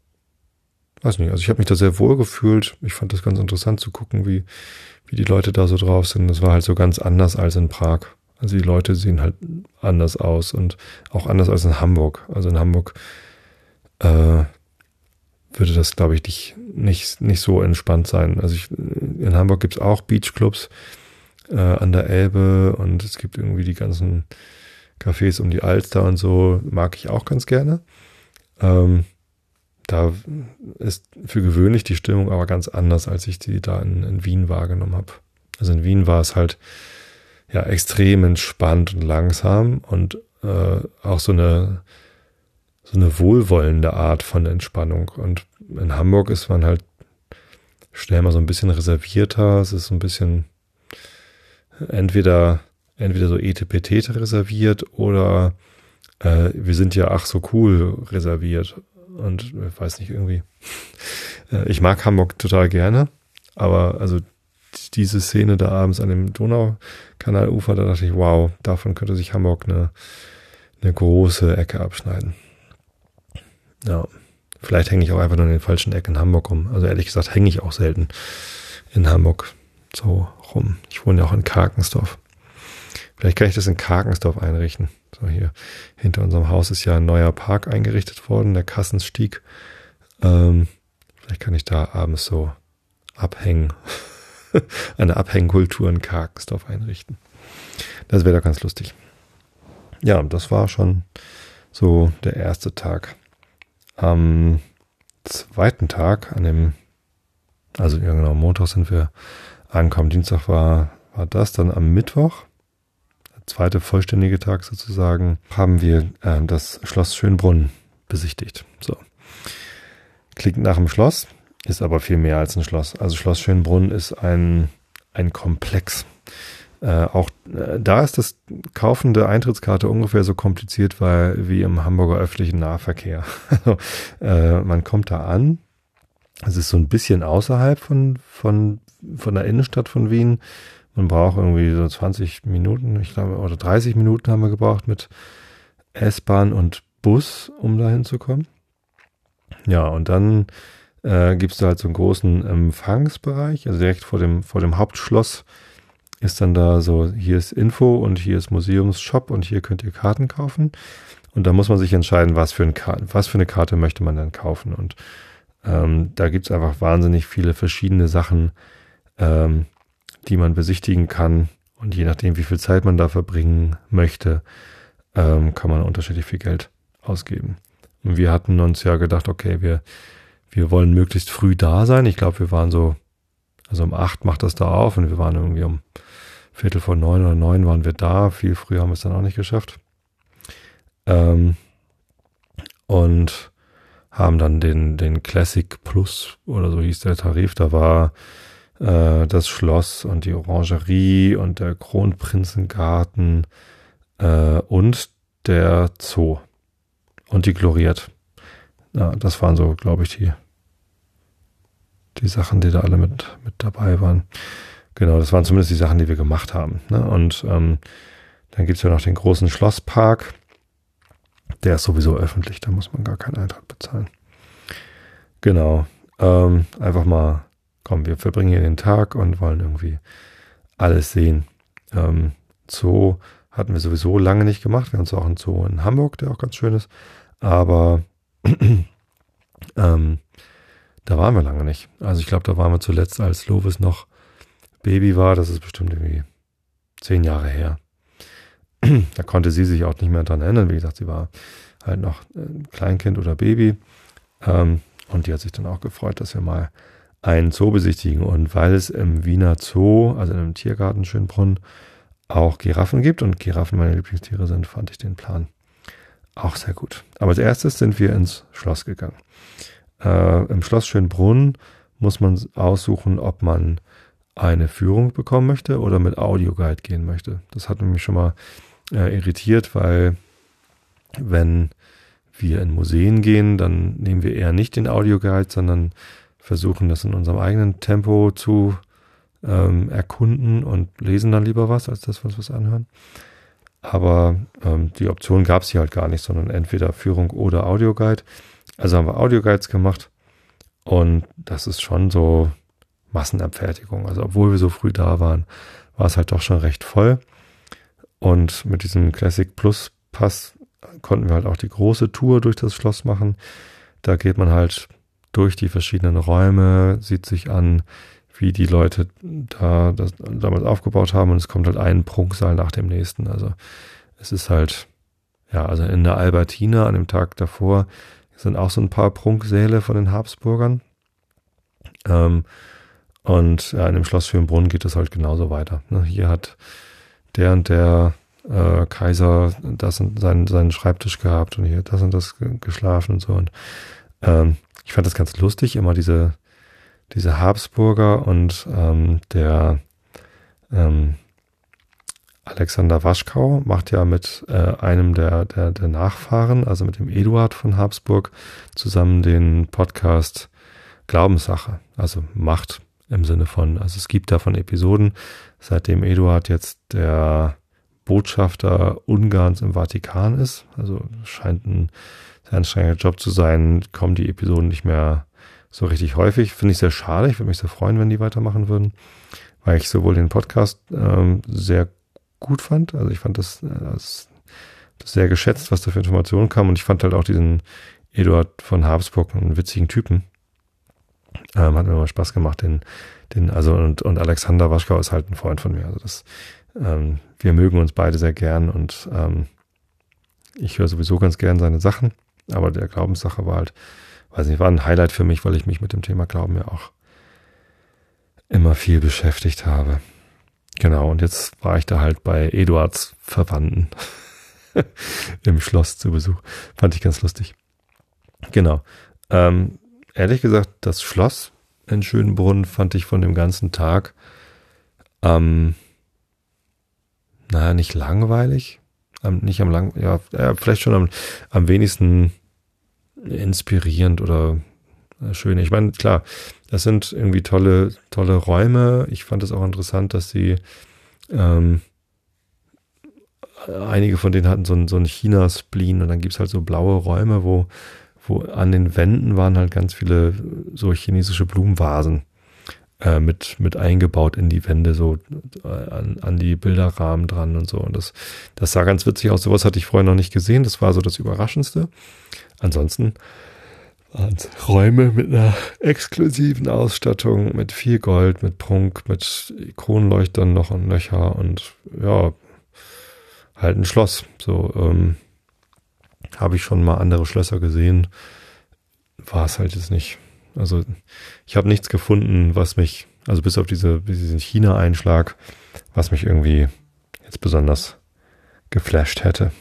[SPEAKER 1] weiß nicht, also ich habe mich da sehr wohl gefühlt. Ich fand das ganz interessant zu gucken, wie, wie die Leute da so drauf sind. Das war halt so ganz anders als in Prag. Also die Leute sehen halt anders aus und auch anders als in Hamburg. Also in Hamburg äh, würde das, glaube ich, nicht, nicht, nicht so entspannt sein. Also ich, in Hamburg gibt's auch Beachclubs äh, an der Elbe und es gibt irgendwie die ganzen Cafés um die Alster und so, mag ich auch ganz gerne. Ähm, da ist für gewöhnlich die Stimmung aber ganz anders, als ich die da in, in Wien wahrgenommen habe. Also in Wien war es halt ja extrem entspannt und langsam und äh, auch so eine so eine wohlwollende Art von Entspannung. Und in Hamburg ist man halt schnell mal so ein bisschen reservierter. Es ist so ein bisschen entweder entweder so etepetete reserviert oder äh, wir sind ja ach so cool reserviert. Und ich weiß nicht, irgendwie. Äh, ich mag Hamburg total gerne, aber also diese Szene da abends an dem Donaukanalufer, da dachte ich, wow, davon könnte sich Hamburg eine, eine große Ecke abschneiden. Ja, vielleicht hänge ich auch einfach nur in den falschen Ecken in Hamburg rum. Also ehrlich gesagt hänge ich auch selten in Hamburg so rum. Ich wohne ja auch in Karkensdorf. Vielleicht kann ich das in Karkensdorf einrichten. So hier hinter unserem Haus ist ja ein neuer Park eingerichtet worden, der Kassenstieg. Ähm, vielleicht kann ich da abends so abhängen, eine Abhängkultur in Karkensdorf einrichten. Das wäre doch ganz lustig. Ja, das war schon so der erste Tag. Am zweiten Tag, an dem, also ja genau, Montag sind wir angekommen, Dienstag war, war das, dann am Mittwoch, der zweite vollständige Tag sozusagen, haben wir äh, das Schloss Schönbrunn besichtigt. So. Klingt nach einem Schloss, ist aber viel mehr als ein Schloss. Also Schloss Schönbrunn ist ein, ein Komplex. Äh, auch äh, da ist das Kaufen der Eintrittskarte ungefähr so kompliziert, weil wie im Hamburger öffentlichen Nahverkehr. Also, äh, man kommt da an, es ist so ein bisschen außerhalb von, von, von der Innenstadt von Wien. Man braucht irgendwie so zwanzig Minuten, ich glaube, oder dreißig Minuten haben wir gebraucht mit S-Bahn und Bus, um da hinzukommen. Ja, und dann äh, gibt es da halt so einen großen Empfangsbereich, also direkt vor dem, vor dem Hauptschloss ist dann da so, hier ist Info und hier ist Museumsshop und hier könnt ihr Karten kaufen. Und da muss man sich entscheiden, was für, ein Karte, was für eine Karte möchte man dann kaufen. Und ähm, da gibt es einfach wahnsinnig viele verschiedene Sachen, ähm, die man besichtigen kann. Und je nachdem, wie viel Zeit man da verbringen möchte, ähm, kann man unterschiedlich viel Geld ausgeben. Und wir hatten uns ja gedacht, okay, wir, wir wollen möglichst früh da sein. Ich glaube, wir waren so, also um acht macht das da auf und wir waren irgendwie um Viertel vor neun oder neun waren wir da. Viel früher haben wir es dann auch nicht geschafft. Ähm, und haben dann den, den Classic Plus oder so hieß der Tarif. Da war äh, das Schloss und die Orangerie und der Kronprinzengarten äh, und der Zoo und die Gloriette. Ja, das waren so, glaube ich, die die Sachen, die da alle mit, mit dabei waren. Genau, das waren zumindest die Sachen, die wir gemacht haben. Ne? Und ähm, dann gibt es ja noch den großen Schlosspark. Der ist sowieso öffentlich, da muss man gar keinen Eintritt bezahlen. Genau, ähm, einfach mal, komm, wir verbringen hier den Tag und wollen irgendwie alles sehen. Ähm, Zoo hatten wir sowieso lange nicht gemacht. Wir haben zwar auch einen Zoo in Hamburg, der auch ganz schön ist, aber ähm, da waren wir lange nicht. Also ich glaube, da waren wir zuletzt, als Lovis noch Baby war. Das ist bestimmt irgendwie zehn Jahre her. Da konnte sie sich auch nicht mehr dran erinnern. Wie gesagt, sie war halt noch ein Kleinkind oder Baby. Ähm, und die hat sich dann auch gefreut, dass wir mal einen Zoo besichtigen. Und weil es im Wiener Zoo, also in einem Tiergarten Schönbrunn, auch Giraffen gibt und Giraffen meine Lieblingstiere sind, fand ich den Plan auch sehr gut. Aber als erstes sind wir ins Schloss gegangen. Äh, Im Schloss Schönbrunn muss man aussuchen, ob man eine Führung bekommen möchte oder mit Audioguide gehen möchte. Das hat mich schon mal äh, irritiert, weil wenn wir in Museen gehen, dann nehmen wir eher nicht den Audioguide, sondern versuchen das in unserem eigenen Tempo zu ähm, erkunden und lesen dann lieber was, als dass wir uns was anhören. Aber ähm, die Option gab es hier halt gar nicht, sondern entweder Führung oder Audioguide. Also haben wir Audioguides gemacht und das ist schon so Massenabfertigung. Also obwohl wir so früh da waren, war es halt doch schon recht voll. Und mit diesem Classic Plus Pass konnten wir halt auch die große Tour durch das Schloss machen. Da geht man halt durch die verschiedenen Räume, sieht sich an, wie die Leute da das damals aufgebaut haben und es kommt halt ein Prunksaal nach dem nächsten. Also es ist halt, ja, also in der Albertina an dem Tag davor sind auch so ein paar Prunksäle von den Habsburgern. Ähm, Und ja, in dem Schloss Schönbrunn geht es halt genauso weiter. Ne? Hier hat der und der äh, Kaiser das und seinen, seinen Schreibtisch gehabt und hier das und das geschlafen und so. Und ähm, ich fand das ganz lustig, immer diese, diese Habsburger und ähm, der ähm, Alexander Waschkau macht ja mit äh, einem der, der, der Nachfahren, also mit dem Eduard von Habsburg, zusammen den Podcast Glaubenssache, also Macht im Sinne von, also es gibt davon Episoden, seitdem Eduard jetzt der Botschafter Ungarns im Vatikan ist, also scheint ein sehr anstrengender Job zu sein, kommen die Episoden nicht mehr so richtig häufig. Finde ich sehr schade, ich würde mich sehr freuen, wenn die weitermachen würden, weil ich sowohl den Podcast ähm, sehr gut fand, also ich fand das, das, das sehr geschätzt, was da für Informationen kam und ich fand halt auch diesen Eduard von Habsburg einen witzigen Typen. Ähm, hat mir immer Spaß gemacht, den, den, also und, und Alexander Waschkau ist halt ein Freund von mir. Also das, ähm, wir mögen uns beide sehr gern und ähm, ich höre sowieso ganz gern seine Sachen, aber der Glaubenssache war halt, weiß nicht, war ein Highlight für mich, weil ich mich mit dem Thema Glauben ja auch immer viel beschäftigt habe. Genau, und jetzt war ich da halt bei Eduards Verwandten im Schloss zu Besuch. Fand ich ganz lustig. Genau. Ähm, Ehrlich gesagt, das Schloss in Schönbrunn fand ich von dem ganzen Tag, ähm, naja, nicht langweilig, ähm, nicht am lang, ja, ja, vielleicht schon am, am wenigsten inspirierend oder äh, schön. Ich meine, klar, das sind irgendwie tolle, tolle Räume. Ich fand es auch interessant, dass sie ähm, einige von denen hatten so ein, so ein China-Spleen und dann gibt's halt so blaue Räume, wo wo an den Wänden waren halt ganz viele so chinesische Blumenvasen äh, mit mit eingebaut in die Wände, so äh, an, an die Bilderrahmen dran und so. Und das, das sah ganz witzig aus. Sowas hatte ich vorher noch nicht gesehen. Das war so das Überraschendste. Ansonsten waren es Räume mit einer exklusiven Ausstattung, mit viel Gold, mit Prunk, mit Kronleuchtern noch und nöcher und ja, halt ein Schloss. So, ähm, habe ich schon mal andere Schlösser gesehen, war es halt jetzt nicht. Also ich habe nichts gefunden, was mich, also bis auf diese, diesen China-Einschlag, was mich irgendwie jetzt besonders geflasht hätte.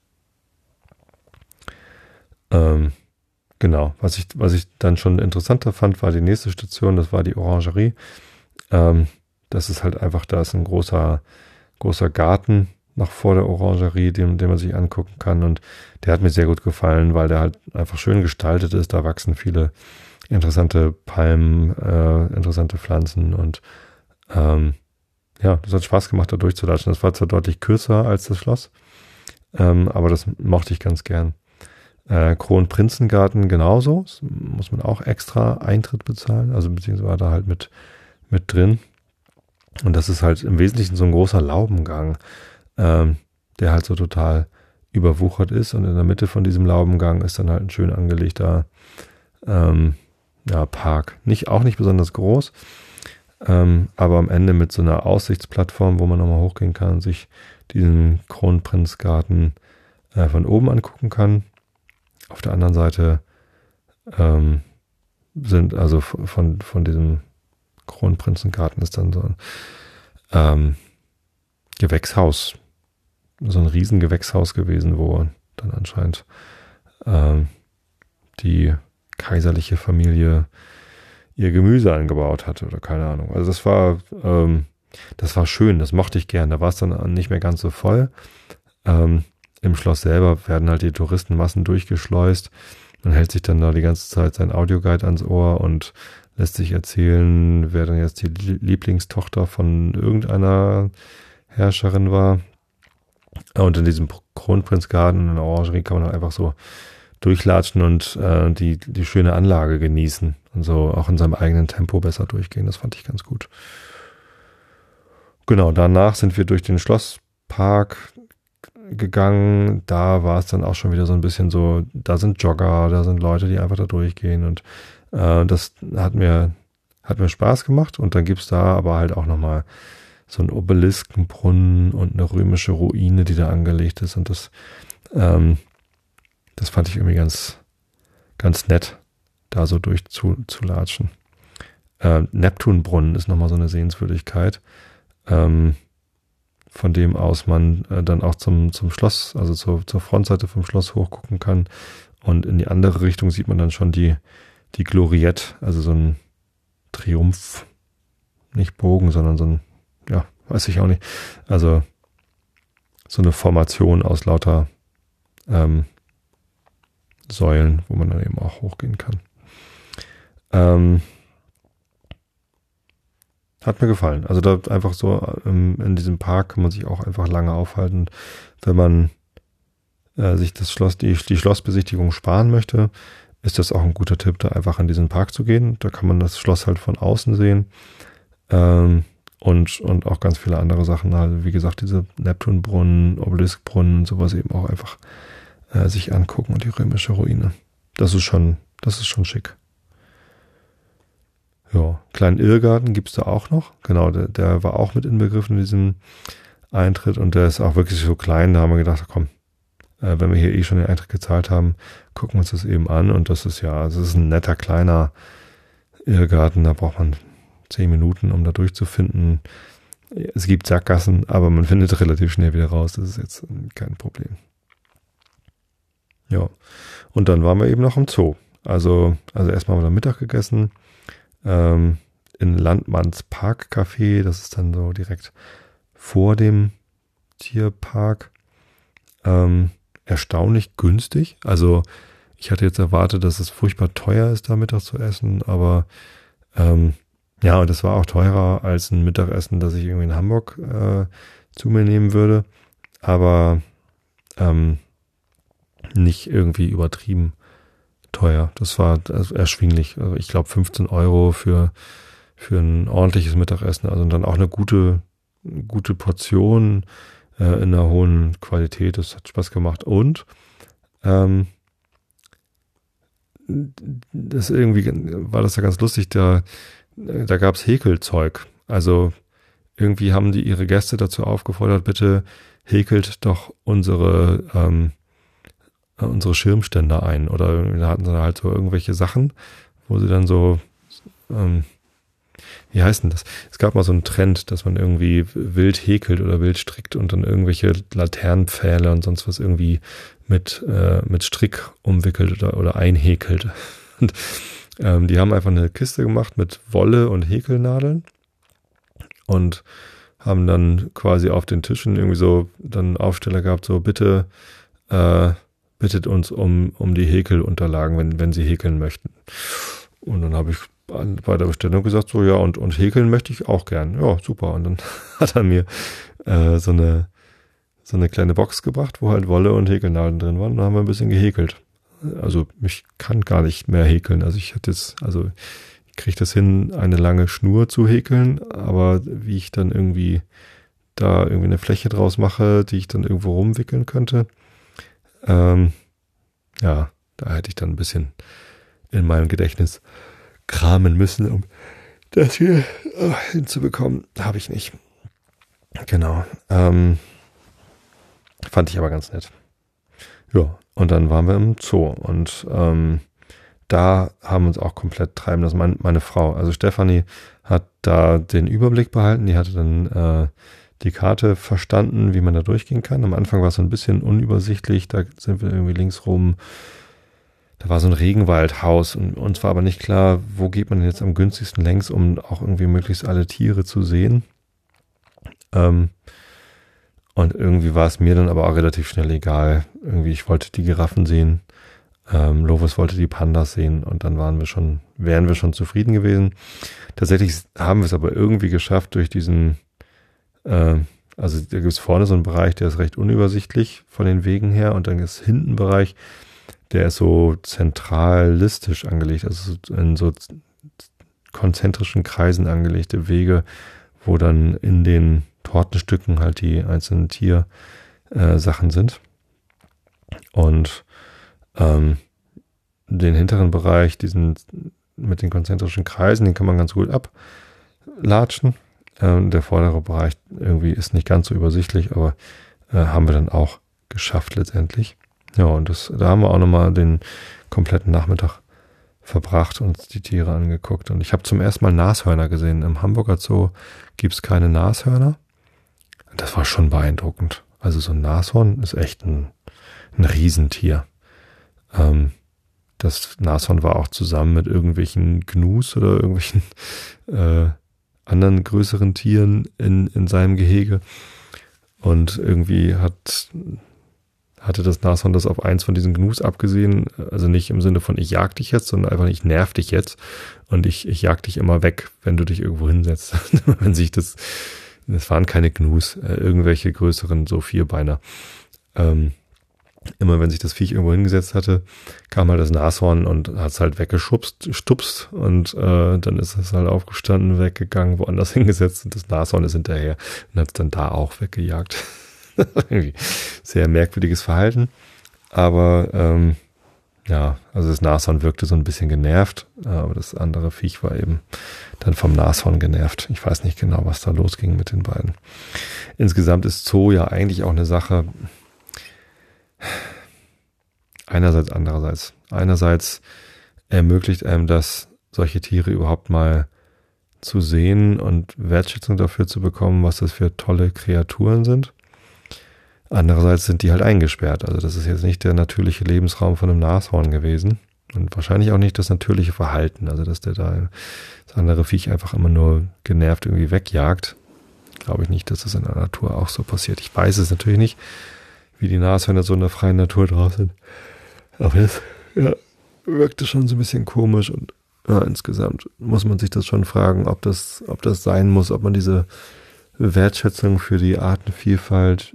[SPEAKER 1] Ähm, genau, was ich, was ich dann schon interessanter fand, war die nächste Station, das war die Orangerie. Ähm, das ist halt einfach, da ist ein großer, großer Garten noch vor der Orangerie, den, den man sich angucken kann. Und der hat mir sehr gut gefallen, weil der halt einfach schön gestaltet ist. Da wachsen viele interessante Palmen, äh, interessante Pflanzen und ähm, ja, das hat Spaß gemacht, da durchzulatschen. Das war zwar deutlich kürzer als das Schloss, ähm, aber das mochte ich ganz gern. Äh, Kronprinzengarten genauso, das muss man auch extra Eintritt bezahlen, also beziehungsweise war da halt mit, mit drin. Und das ist halt im Wesentlichen so ein großer Laubengang, ähm, der halt so total überwuchert ist und in der Mitte von diesem Laubengang ist dann halt ein schön angelegter ähm, ja, Park. Nicht, auch nicht besonders groß, ähm, aber am Ende mit so einer Aussichtsplattform, wo man nochmal hochgehen kann und sich diesen Kronprinzgarten äh, von oben angucken kann. Auf der anderen Seite ähm, sind also von, von diesem Kronprinzengarten ist dann so ein ähm, Gewächshaus, so ein riesen Gewächshaus gewesen, wo dann anscheinend ähm, die kaiserliche Familie ihr Gemüse angebaut hatte oder keine Ahnung. Also das war ähm, das war schön, das mochte ich gern. Da war es dann nicht mehr ganz so voll. Ähm, Im Schloss selber werden halt die Touristenmassen durchgeschleust. Man hält sich dann da die ganze Zeit sein Audioguide ans Ohr und lässt sich erzählen, wer dann jetzt die Lieblingstochter von irgendeiner Herrscherin war. Und in diesem Kronprinzgarten in der Orangerie kann man halt einfach so durchlatschen und äh, die, die schöne Anlage genießen und so auch in seinem eigenen Tempo besser durchgehen. Das fand ich ganz gut. Genau, danach sind wir durch den Schlosspark gegangen. Da war es dann auch schon wieder so ein bisschen so, da sind Jogger, da sind Leute, die einfach da durchgehen und äh, das hat mir, hat mir Spaß gemacht. Und dann gibt's da aber halt auch nochmal so einen Obeliskenbrunnen und eine römische Ruine, die da angelegt ist. Und das, ähm, das fand ich irgendwie ganz, ganz nett, da so durchzulatschen. Äh, Neptunbrunnen ist nochmal so eine Sehenswürdigkeit, ähm, von dem aus man äh, dann auch zum, zum Schloss, also zur, zur Frontseite vom Schloss hochgucken kann. Und in die andere Richtung sieht man dann schon die, die Gloriette, also so ein Triumph, nicht Bogen, sondern so ein, ja, weiß ich auch nicht, also so eine Formation aus lauter ähm, Säulen, wo man dann eben auch hochgehen kann. Ähm, hat mir gefallen. Also da einfach so ähm, in diesem Park kann man sich auch einfach lange aufhalten. Wenn man äh, sich das Schloss, die, die Schlossbesichtigung sparen möchte, ist das auch ein guter Tipp, da einfach in diesen Park zu gehen. Da kann man das Schloss halt von außen sehen. Ähm, und, und auch ganz viele andere Sachen. Also wie gesagt, diese Neptunbrunnen, Obeliskbrunnen, sowas eben auch einfach äh, sich angucken und die römische Ruine. Das ist schon, das ist schon schick. Ja, kleinen Irrgarten gibt's da auch noch. Genau, der, der war auch mit inbegriffen in diesem Eintritt und der ist auch wirklich so klein. Da haben wir gedacht, komm, äh, wenn wir hier eh schon den Eintritt gezahlt haben, gucken wir uns das eben an. Und das ist ja, also das ist ein netter kleiner Irrgarten. Da braucht man zehn Minuten, um da durchzufinden. Es gibt Sackgassen, aber man findet relativ schnell wieder raus. Das ist jetzt kein Problem. Ja, und dann waren wir eben noch im Zoo. Also, also erstmal haben wir da Mittag gegessen. Ähm, in Landmanns Parkcafé, das ist dann so direkt vor dem Tierpark. Ähm, erstaunlich günstig. Also ich hatte jetzt erwartet, dass es furchtbar teuer ist, da Mittag zu essen, aber ähm, ja, und das war auch teurer als ein Mittagessen, das ich irgendwie in Hamburg äh, zu mir nehmen würde, aber ähm, nicht irgendwie übertrieben teuer. Das war also erschwinglich. Also ich glaube fünfzehn Euro für für ein ordentliches Mittagessen. Also dann auch eine gute gute Portion äh, in einer hohen Qualität. Das hat Spaß gemacht. Und ähm, das irgendwie war das ja ganz lustig. Da da gab es Häkelzeug. Also irgendwie haben die ihre Gäste dazu aufgefordert, bitte häkelt doch unsere ähm, unsere Schirmständer ein. Oder da hatten sie halt so irgendwelche Sachen, wo sie dann so, ähm, wie heißt denn das? Es gab mal so einen Trend, dass man irgendwie wild häkelt oder wild strickt und dann irgendwelche Laternenpfähle und sonst was irgendwie mit, äh, mit Strick umwickelt oder, oder einhäkelt. Und ähm, die haben einfach eine Kiste gemacht mit Wolle und Häkelnadeln und haben dann quasi auf den Tischen irgendwie so dann Aufsteller gehabt, so bitte, äh, bittet uns um, um die Häkelunterlagen, wenn, wenn sie häkeln möchten. Und dann habe ich bei der Bestellung gesagt, so ja, und, und häkeln möchte ich auch gern. Ja, super. Und dann hat er mir äh, so eine so eine kleine Box gebracht, wo halt Wolle und Häkelnadeln drin waren. Und dann haben wir ein bisschen gehäkelt. Also ich kann gar nicht mehr häkeln. Also ich hatte jetzt, also ich kriege das hin, eine lange Schnur zu häkeln, aber wie ich dann irgendwie da irgendwie eine Fläche draus mache, die ich dann irgendwo rumwickeln könnte, Ähm, ja, da hätte ich dann ein bisschen in meinem Gedächtnis kramen müssen, um das hier oh, hinzubekommen. Habe ich nicht. Genau. Ähm, fand ich aber ganz nett. Ja, und dann waren wir im Zoo und ähm, da haben wir uns auch komplett treiben lassen. Meine, meine Frau, also Stefanie, hat da den Überblick behalten. Die hatte dann äh, die Karte verstanden, wie man da durchgehen kann. Am Anfang war es so ein bisschen unübersichtlich. Da sind wir irgendwie links rum. Da war so ein Regenwaldhaus und uns war aber nicht klar, wo geht man jetzt am günstigsten längs, um auch irgendwie möglichst alle Tiere zu sehen. Ähm, und irgendwie war es mir dann aber auch relativ schnell egal. Irgendwie, ich wollte die Giraffen sehen. Ähm, Lovis wollte die Pandas sehen und dann waren wir schon, wären wir schon zufrieden gewesen. Tatsächlich haben wir es aber irgendwie geschafft durch diesen Also da gibt es vorne so einen Bereich, der ist recht unübersichtlich von den Wegen her und dann ist hinten ein Bereich, der ist so zentralistisch angelegt, also in so konzentrischen Kreisen angelegte Wege, wo dann in den Tortenstücken halt die einzelnen Tiersachen äh, sind. Und ähm, den hinteren Bereich, diesen mit den konzentrischen Kreisen, den kann man ganz gut ablatschen. Der vordere Bereich irgendwie ist nicht ganz so übersichtlich, aber äh, haben wir dann auch geschafft letztendlich. Ja, und das, da haben wir auch nochmal den kompletten Nachmittag verbracht, uns die Tiere angeguckt. Und ich habe zum ersten Mal Nashörner gesehen. Im Hamburger Zoo gibt's keine Nashörner. Das war schon beeindruckend. Also so ein Nashorn ist echt ein, ein Riesentier. Ähm, das Nashorn war auch zusammen mit irgendwelchen Gnus oder irgendwelchen äh, anderen größeren Tieren in, in seinem Gehege. Und irgendwie hat, hatte das Nashorn das auf eins von diesen Gnus abgesehen. Also nicht im Sinne von ich jag dich jetzt, sondern einfach ich nerv dich jetzt. Und ich, ich jag dich immer weg, wenn du dich irgendwo hinsetzt. Wenn sich das, das waren keine Gnus, äh, irgendwelche größeren, so Vierbeiner. Ähm, Immer wenn sich das Viech irgendwo hingesetzt hatte, kam halt das Nashorn und hat es halt weggeschubst, stupst und äh, dann ist es halt aufgestanden, weggegangen, woanders hingesetzt und das Nashorn ist hinterher und hat es dann da auch weggejagt. Irgendwie sehr merkwürdiges Verhalten, aber ähm, ja, also das Nashorn wirkte so ein bisschen genervt, aber das andere Viech war eben dann vom Nashorn genervt. Ich weiß nicht genau, was da losging mit den beiden. Insgesamt ist Zoo ja eigentlich auch eine Sache, einerseits, andererseits. Einerseits ermöglicht einem das, solche Tiere überhaupt mal zu sehen und Wertschätzung dafür zu bekommen, was das für tolle Kreaturen sind. Andererseits sind die halt eingesperrt. Also das ist jetzt nicht der natürliche Lebensraum von einem Nashorn gewesen und wahrscheinlich auch nicht das natürliche Verhalten. Also dass der da das andere Viech einfach immer nur genervt irgendwie wegjagt. Glaube ich nicht, dass das in der Natur auch so passiert. Ich weiß es natürlich nicht, wie die Nashörner so in der freien Natur drauf sind. Aber das ja, wirkte schon so ein bisschen komisch und ja, insgesamt muss man sich das schon fragen, ob das, ob das sein muss, ob man diese Wertschätzung für die Artenvielfalt,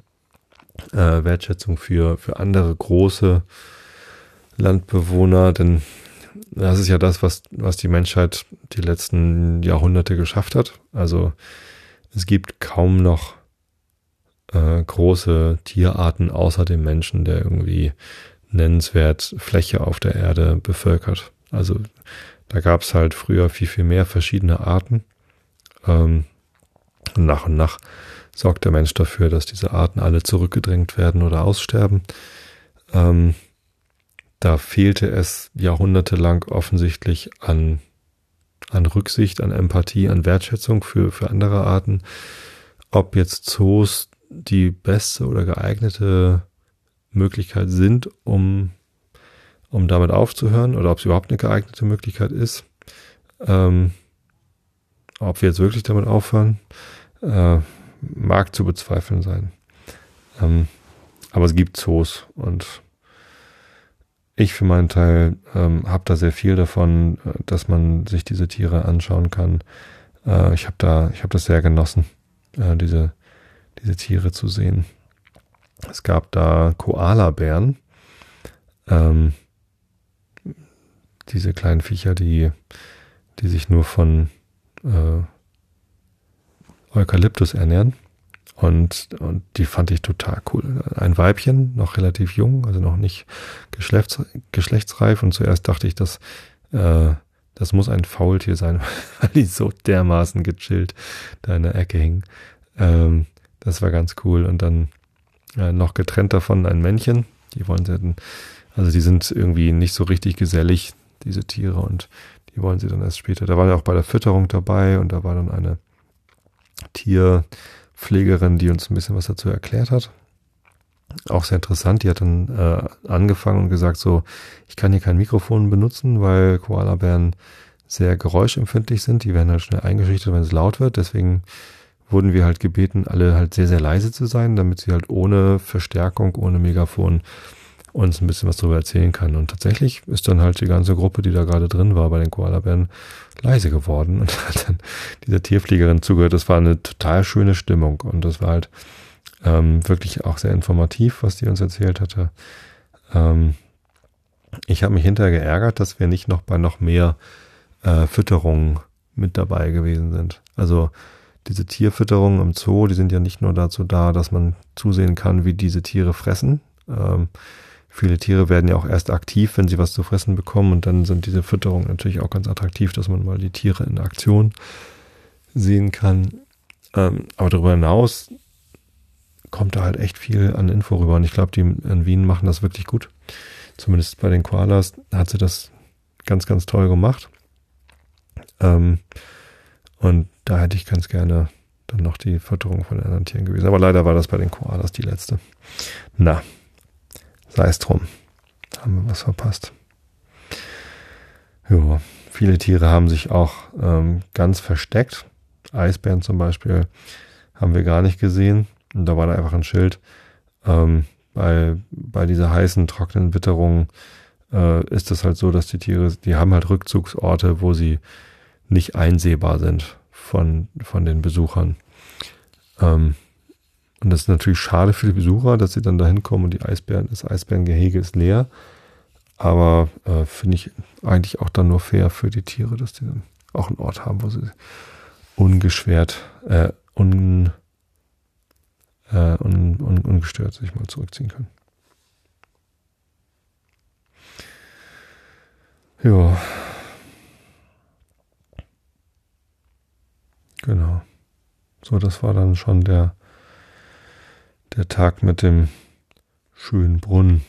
[SPEAKER 1] äh, Wertschätzung für, für andere große Landbewohner, denn das ist ja das, was, was die Menschheit die letzten Jahrhunderte geschafft hat. Also es gibt kaum noch Äh, große Tierarten außer dem Menschen, der irgendwie nennenswert Fläche auf der Erde bevölkert. Also da gab es halt früher viel, viel mehr verschiedene Arten. Ähm, und nach und nach sorgt der Mensch dafür, dass diese Arten alle zurückgedrängt werden oder aussterben. Ähm, da fehlte es jahrhundertelang offensichtlich an, an Rücksicht, an Empathie, an Wertschätzung für, für andere Arten. Ob jetzt Zoos die beste oder geeignete Möglichkeit sind, um, um damit aufzuhören oder ob es überhaupt eine geeignete Möglichkeit ist. Ähm, ob wir jetzt wirklich damit aufhören, äh, mag zu bezweifeln sein. Ähm, aber es gibt Zoos und ich für meinen Teil ähm, habe da sehr viel davon, dass man sich diese Tiere anschauen kann. Äh, ich habe da, ich habe das sehr genossen, äh, diese diese Tiere zu sehen. Es gab da Koalabären, ähm, diese kleinen Viecher, die, die sich nur von äh, Eukalyptus ernähren. Und, und die fand ich total cool. Ein Weibchen, noch relativ jung, also noch nicht geschlechts, geschlechtsreif. Und zuerst dachte ich, dass äh, das muss ein Faultier sein, weil die so dermaßen gechillt da in der Ecke hingen. Ähm, Das war ganz cool. Und dann äh, noch getrennt davon ein Männchen. Die wollen sie dann, also die sind irgendwie nicht so richtig gesellig, diese Tiere. Und die wollen sie dann erst später. Da war ja auch bei der Fütterung dabei und da war dann eine Tierpflegerin, die uns ein bisschen was dazu erklärt hat. Auch sehr interessant. Die hat dann äh, angefangen und gesagt so, ich kann hier kein Mikrofon benutzen, weil Koalabären sehr geräuschempfindlich sind. Die werden halt schnell eingeschüchtert, wenn es laut wird. Deswegen wurden wir halt gebeten, alle halt sehr, sehr leise zu sein, damit sie halt ohne Verstärkung, ohne Megafon uns ein bisschen was darüber erzählen kann. Und tatsächlich ist dann halt die ganze Gruppe, die da gerade drin war bei den Koalabären, leise geworden und hat dann dieser Tierpflegerin zugehört. Das war eine total schöne Stimmung und das war halt ähm, wirklich auch sehr informativ, was die uns erzählt hatte. Ähm, ich habe mich hinterher geärgert, dass wir nicht noch bei noch mehr äh, Fütterungen mit dabei gewesen sind. Also diese Tierfütterungen im Zoo, die sind ja nicht nur dazu da, dass man zusehen kann, wie diese Tiere fressen. Ähm, viele Tiere werden ja auch erst aktiv, wenn sie was zu fressen bekommen und dann sind diese Fütterungen natürlich auch ganz attraktiv, dass man mal die Tiere in Aktion sehen kann. Ähm, aber darüber hinaus kommt da halt echt viel an Info rüber und ich glaube, die in Wien machen das wirklich gut. Zumindest bei den Koalas hat sie das ganz, ganz toll gemacht. Ähm, und da hätte ich ganz gerne dann noch die Fütterung von den anderen Tieren gewesen. Aber leider war das bei den Koalas die letzte. Na, sei es drum. Haben wir was verpasst. Ja, viele Tiere haben sich auch ähm, ganz versteckt. Eisbären zum Beispiel haben wir gar nicht gesehen. Und da war da einfach ein Schild. Ähm, bei, bei dieser heißen, trockenen Witterung äh, ist es halt so, dass die Tiere, die haben halt Rückzugsorte, wo sie nicht einsehbar sind von, von den Besuchern. Ähm, und das ist natürlich schade für die Besucher, dass sie dann da hinkommen und die Eisbären, das Eisbärengehege ist leer. Aber äh, finde ich eigentlich auch dann nur fair für die Tiere, dass die dann auch einen Ort haben, wo sie ungeschwert, äh, un, äh, un, un, ungestört sich mal zurückziehen können. Ja. Genau. So, das war dann schon der, der Tag mit dem schönen Brunnen.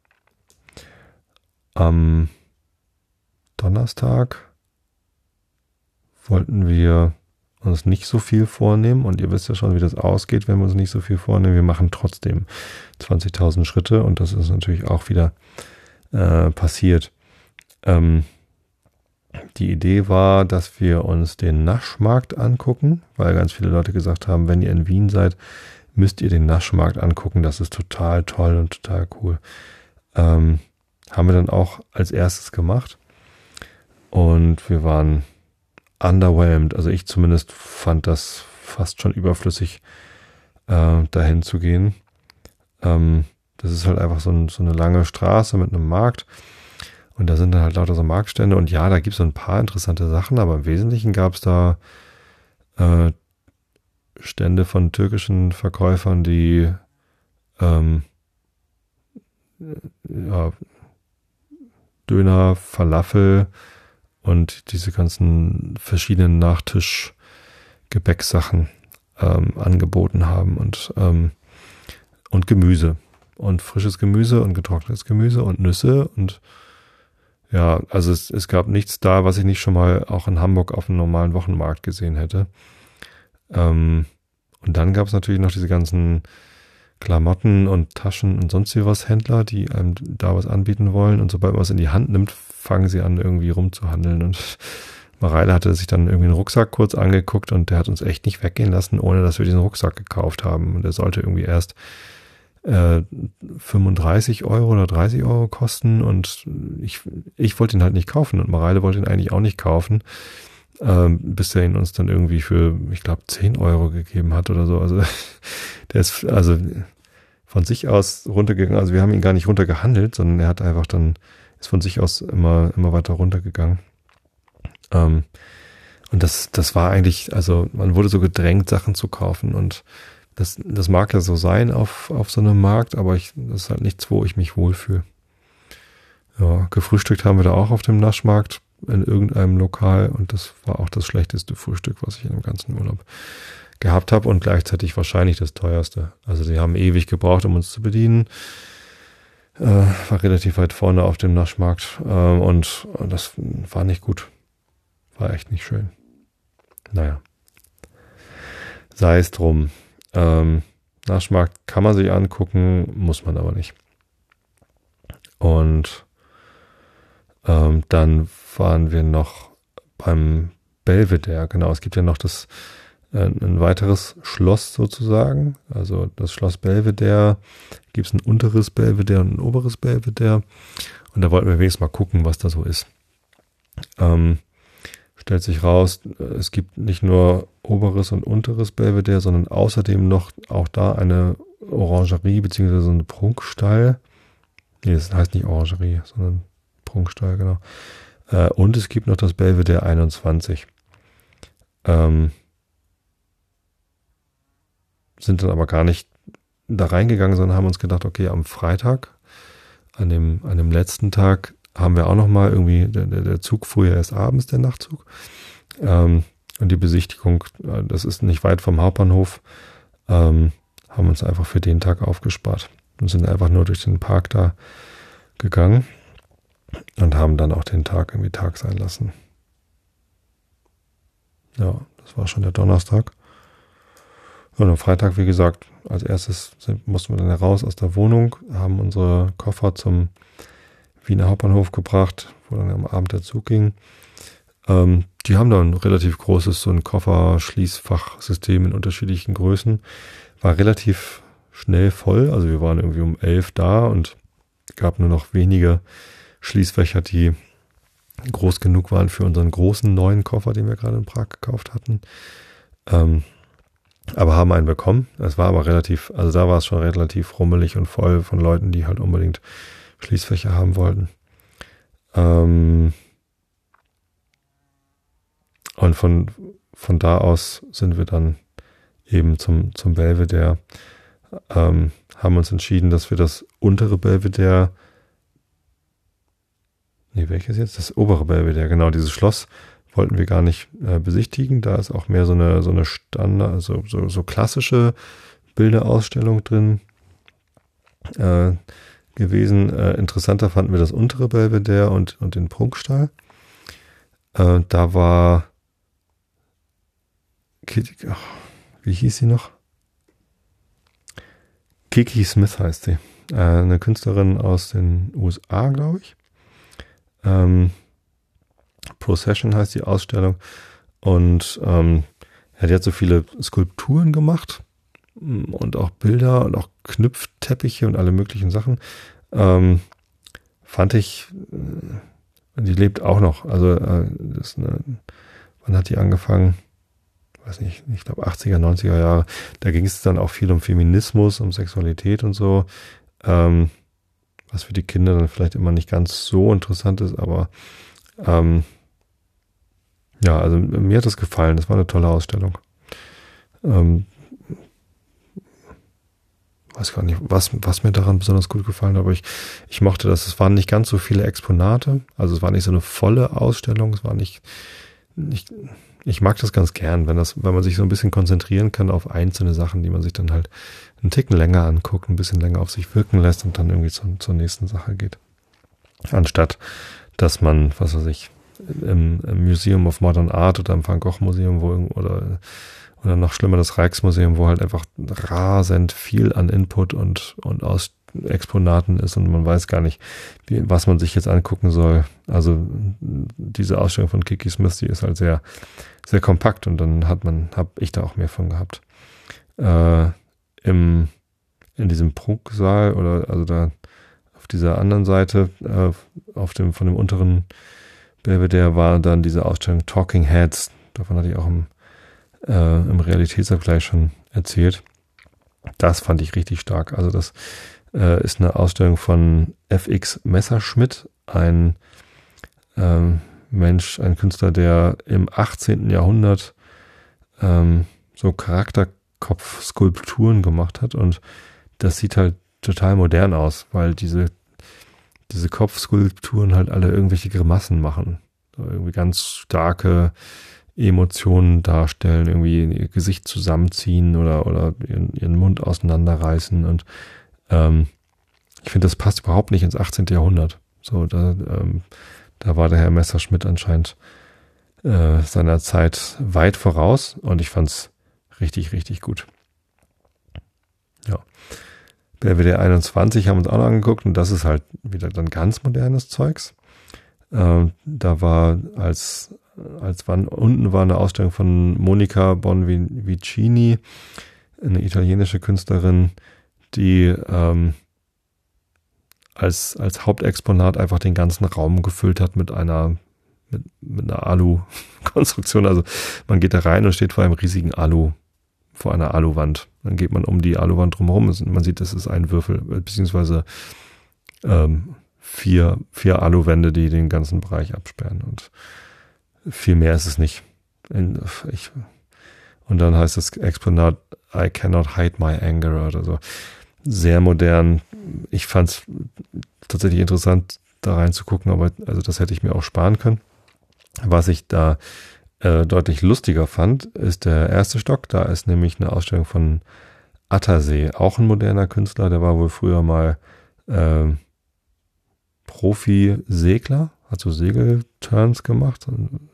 [SPEAKER 1] Am Donnerstag wollten wir uns nicht so viel vornehmen und ihr wisst ja schon, wie das ausgeht, wenn wir uns nicht so viel vornehmen. Wir machen trotzdem zwanzigtausend Schritte und das ist natürlich auch wieder äh, passiert. Ähm, die Idee war, dass wir uns den Naschmarkt angucken, weil ganz viele Leute gesagt haben, wenn ihr in Wien seid, müsst ihr den Naschmarkt angucken. Das ist total toll und total cool. Ähm, haben wir dann auch als erstes gemacht und wir waren underwhelmed. Also ich zumindest fand das fast schon überflüssig, äh, dahin zu gehen. Ähm, das ist halt einfach so, ein, so eine lange Straße mit einem Markt und da sind dann halt lauter so Marktstände und ja, da gibt es so ein paar interessante Sachen, aber im Wesentlichen gab es da äh, Stände von türkischen Verkäufern, die ähm, ja, Döner, Falafel und diese ganzen verschiedenen Nachtisch-Gebäcksachen ähm, angeboten haben und, ähm, und Gemüse und frisches Gemüse und getrocknetes Gemüse und Nüsse und ja, also es, es gab nichts da, was ich nicht schon mal auch in Hamburg auf einem normalen Wochenmarkt gesehen hätte. Ähm, und dann gab es natürlich noch diese ganzen Klamotten und Taschen und sonst wie was Händler, die einem da was anbieten wollen. Und sobald man es in die Hand nimmt, fangen sie an, irgendwie rumzuhandeln. Und Mareile hatte sich dann irgendwie einen Rucksack kurz angeguckt und der hat uns echt nicht weggehen lassen, ohne dass wir diesen Rucksack gekauft haben. Und der sollte irgendwie erst äh, fünfunddreißig Euro oder dreißig Euro kosten. Und ich, ich wollte ihn halt nicht kaufen und Mareile wollte ihn eigentlich auch nicht kaufen. Ähm, bis er ihn uns dann irgendwie für, ich glaube, zehn Euro gegeben hat oder so. Also der ist also von sich aus runtergegangen. Also wir haben ihn gar nicht runtergehandelt, sondern er hat einfach dann, ist von sich aus immer, immer weiter runtergegangen. Ähm, und das, das war eigentlich, also man wurde so gedrängt, Sachen zu kaufen und das, das mag ja so sein auf, auf so einem Markt, aber ich, das ist halt nichts, wo ich mich wohlfühle. Ja, gefrühstückt haben wir da auch auf dem Naschmarkt in irgendeinem Lokal und das war auch das schlechteste Frühstück, was ich in dem ganzen Urlaub gehabt habe und gleichzeitig wahrscheinlich das teuerste. Also die haben ewig gebraucht, um uns zu bedienen. Äh, war relativ weit vorne auf dem Naschmarkt äh, und das war nicht gut. War echt nicht schön. Naja. Sei es drum. Ähm, Naschmarkt kann man sich angucken, muss man aber nicht. Und ähm, dann waren wir noch beim Belvedere. Genau, es gibt ja noch das äh, ein weiteres Schloss sozusagen. Also das Schloss Belvedere, gibt es ein unteres Belvedere und ein oberes Belvedere. Und da wollten wir wenigstens mal gucken, was da so ist. Ähm, stellt sich raus, es gibt nicht nur oberes und unteres Belvedere, sondern außerdem noch auch da eine Orangerie beziehungsweise eine Prunkstall. Nee, das heißt nicht Orangerie, sondern Prunkstall, genau. Äh, und es gibt noch das Belvedere einundzwanzig. Ähm, sind dann aber gar nicht da reingegangen, sondern haben uns gedacht, okay, am Freitag, an dem, an dem letzten Tag, haben wir auch noch mal irgendwie, der, der Zug fuhr ja erst abends, der Nachtzug. Ähm, und die Besichtigung, das ist nicht weit vom Hauptbahnhof, ähm, haben uns einfach für den Tag aufgespart und sind einfach nur durch den Park da gegangen. und haben dann auch den Tag irgendwie Tag sein lassen. Ja, das war schon der Donnerstag. Und am Freitag, wie gesagt, als erstes sind, mussten wir dann heraus aus der Wohnung, haben unsere Koffer zum Wiener Hauptbahnhof gebracht, wo dann am Abend der Zug ging. Ähm, die haben da ein relativ großes, so ein Kofferschließfachsystem in unterschiedlichen Größen. War relativ schnell voll, also wir waren irgendwie um elf da und gab nur noch wenige Schließfächer, die groß genug waren für unseren großen neuen Koffer, den wir gerade in Prag gekauft hatten. Ähm, aber haben einen bekommen. Es war aber relativ, also da war es schon relativ rummelig und voll von Leuten, die halt unbedingt Schließfächer haben wollten. Ähm, und von, von da aus sind wir dann eben zum, zum Belvedere, ähm, haben uns entschieden, dass wir das untere Belvedere, nee, welches jetzt? Das obere Belvedere, genau, dieses Schloss wollten wir gar nicht äh, besichtigen. Da ist auch mehr so eine, so eine Standard, also so, so klassische Bilderausstellung drin äh, gewesen. Äh, interessanter fanden wir das untere Belvedere und, und den Prunkstall. Äh, da war Kitty, ach, wie hieß sie noch? Kiki Smith heißt sie. Äh, eine Künstlerin aus den U S A, glaube ich. Ähm, Procession heißt die Ausstellung. Und ähm, ja, die hat so viele Skulpturen gemacht und auch Bilder und auch Knüpfteppiche und alle möglichen Sachen. Ähm, fand ich, äh, die lebt auch noch. Also äh, das ist eine, wann hat die angefangen? Weiß nicht, ich glaube achtziger, neunziger Jahre. Da ging es dann auch viel um Feminismus, um Sexualität und so. Ähm, was für die Kinder dann vielleicht immer nicht ganz so interessant ist, aber ähm, ja, also mir hat das gefallen. Das war eine tolle Ausstellung. Ähm, weiß gar nicht, was, was mir daran besonders gut gefallen hat, aber ich, ich mochte das. Es waren nicht ganz so viele Exponate. Also es war nicht so eine volle Ausstellung. Es war nicht, nicht ich mag das ganz gern, wenn das, wenn man sich so ein bisschen konzentrieren kann auf einzelne Sachen, die man sich dann halt einen Ticken länger anguckt, ein bisschen länger auf sich wirken lässt und dann irgendwie zu, zur nächsten Sache geht. Anstatt, dass man, was weiß ich, im, im Museum of Modern Art oder im Van Gogh Museum wo, oder, oder noch schlimmer das Rijksmuseum, wo halt einfach rasend viel an Input und, und aus Exponaten ist und man weiß gar nicht, wie, was man sich jetzt angucken soll. Also diese Ausstellung von Kiki Smith, die ist halt sehr, sehr kompakt und dann hat man, habe ich da auch mehr von gehabt. Äh, im, in diesem Prunksaal oder also da auf dieser anderen Seite, äh, auf dem, von dem unteren Belvedere war dann diese Ausstellung Talking Heads. Davon hatte ich auch im, äh, im Realitätsabgleich schon erzählt. Das fand ich richtig stark. Also das äh, ist eine Ausstellung von F X Messerschmidt, ein ähm, Mensch, ein Künstler, der im achtzehnten Jahrhundert ähm, so Charakterkopfskulpturen gemacht hat und das sieht halt total modern aus, weil diese diese Kopfskulpturen halt alle irgendwelche Grimassen machen, so irgendwie ganz starke Emotionen darstellen, irgendwie ihr Gesicht zusammenziehen oder oder ihren, ihren Mund auseinanderreißen und ähm, ich finde, das passt überhaupt nicht ins achtzehnten Jahrhundert. So, da, ähm, da war der Herr Messerschmidt anscheinend äh, seiner Zeit weit voraus und ich fand's richtig, richtig gut. Ja. Belvedere einundzwanzig haben wir uns auch noch angeguckt und das ist halt wieder dann ganz modernes Zeugs. Ähm, da war als, als wann, unten war eine Ausstellung von Monica Bonvicini, eine italienische Künstlerin, die ähm, als, als Hauptexponat einfach den ganzen Raum gefüllt hat mit einer, mit, mit einer Alu-Konstruktion. Also man geht da rein und steht vor einem riesigen Alu, vor einer Aluwand. Dann geht man um die Aluwand drumherum und man sieht, das ist ein Würfel, beziehungsweise ähm, vier, vier Aluwände, die den ganzen Bereich absperren und viel mehr ist es nicht. Ich, und dann heißt das Exponat I cannot hide my anger oder so. Sehr modern. Ich fand es tatsächlich interessant, da reinzugucken, aber also das hätte ich mir auch sparen können. Was ich da äh, deutlich lustiger fand, ist der erste Stock. Da ist nämlich eine Ausstellung von Attersee, auch ein moderner Künstler, der war wohl früher mal äh, Profi-Segler, hat so Segelturns gemacht,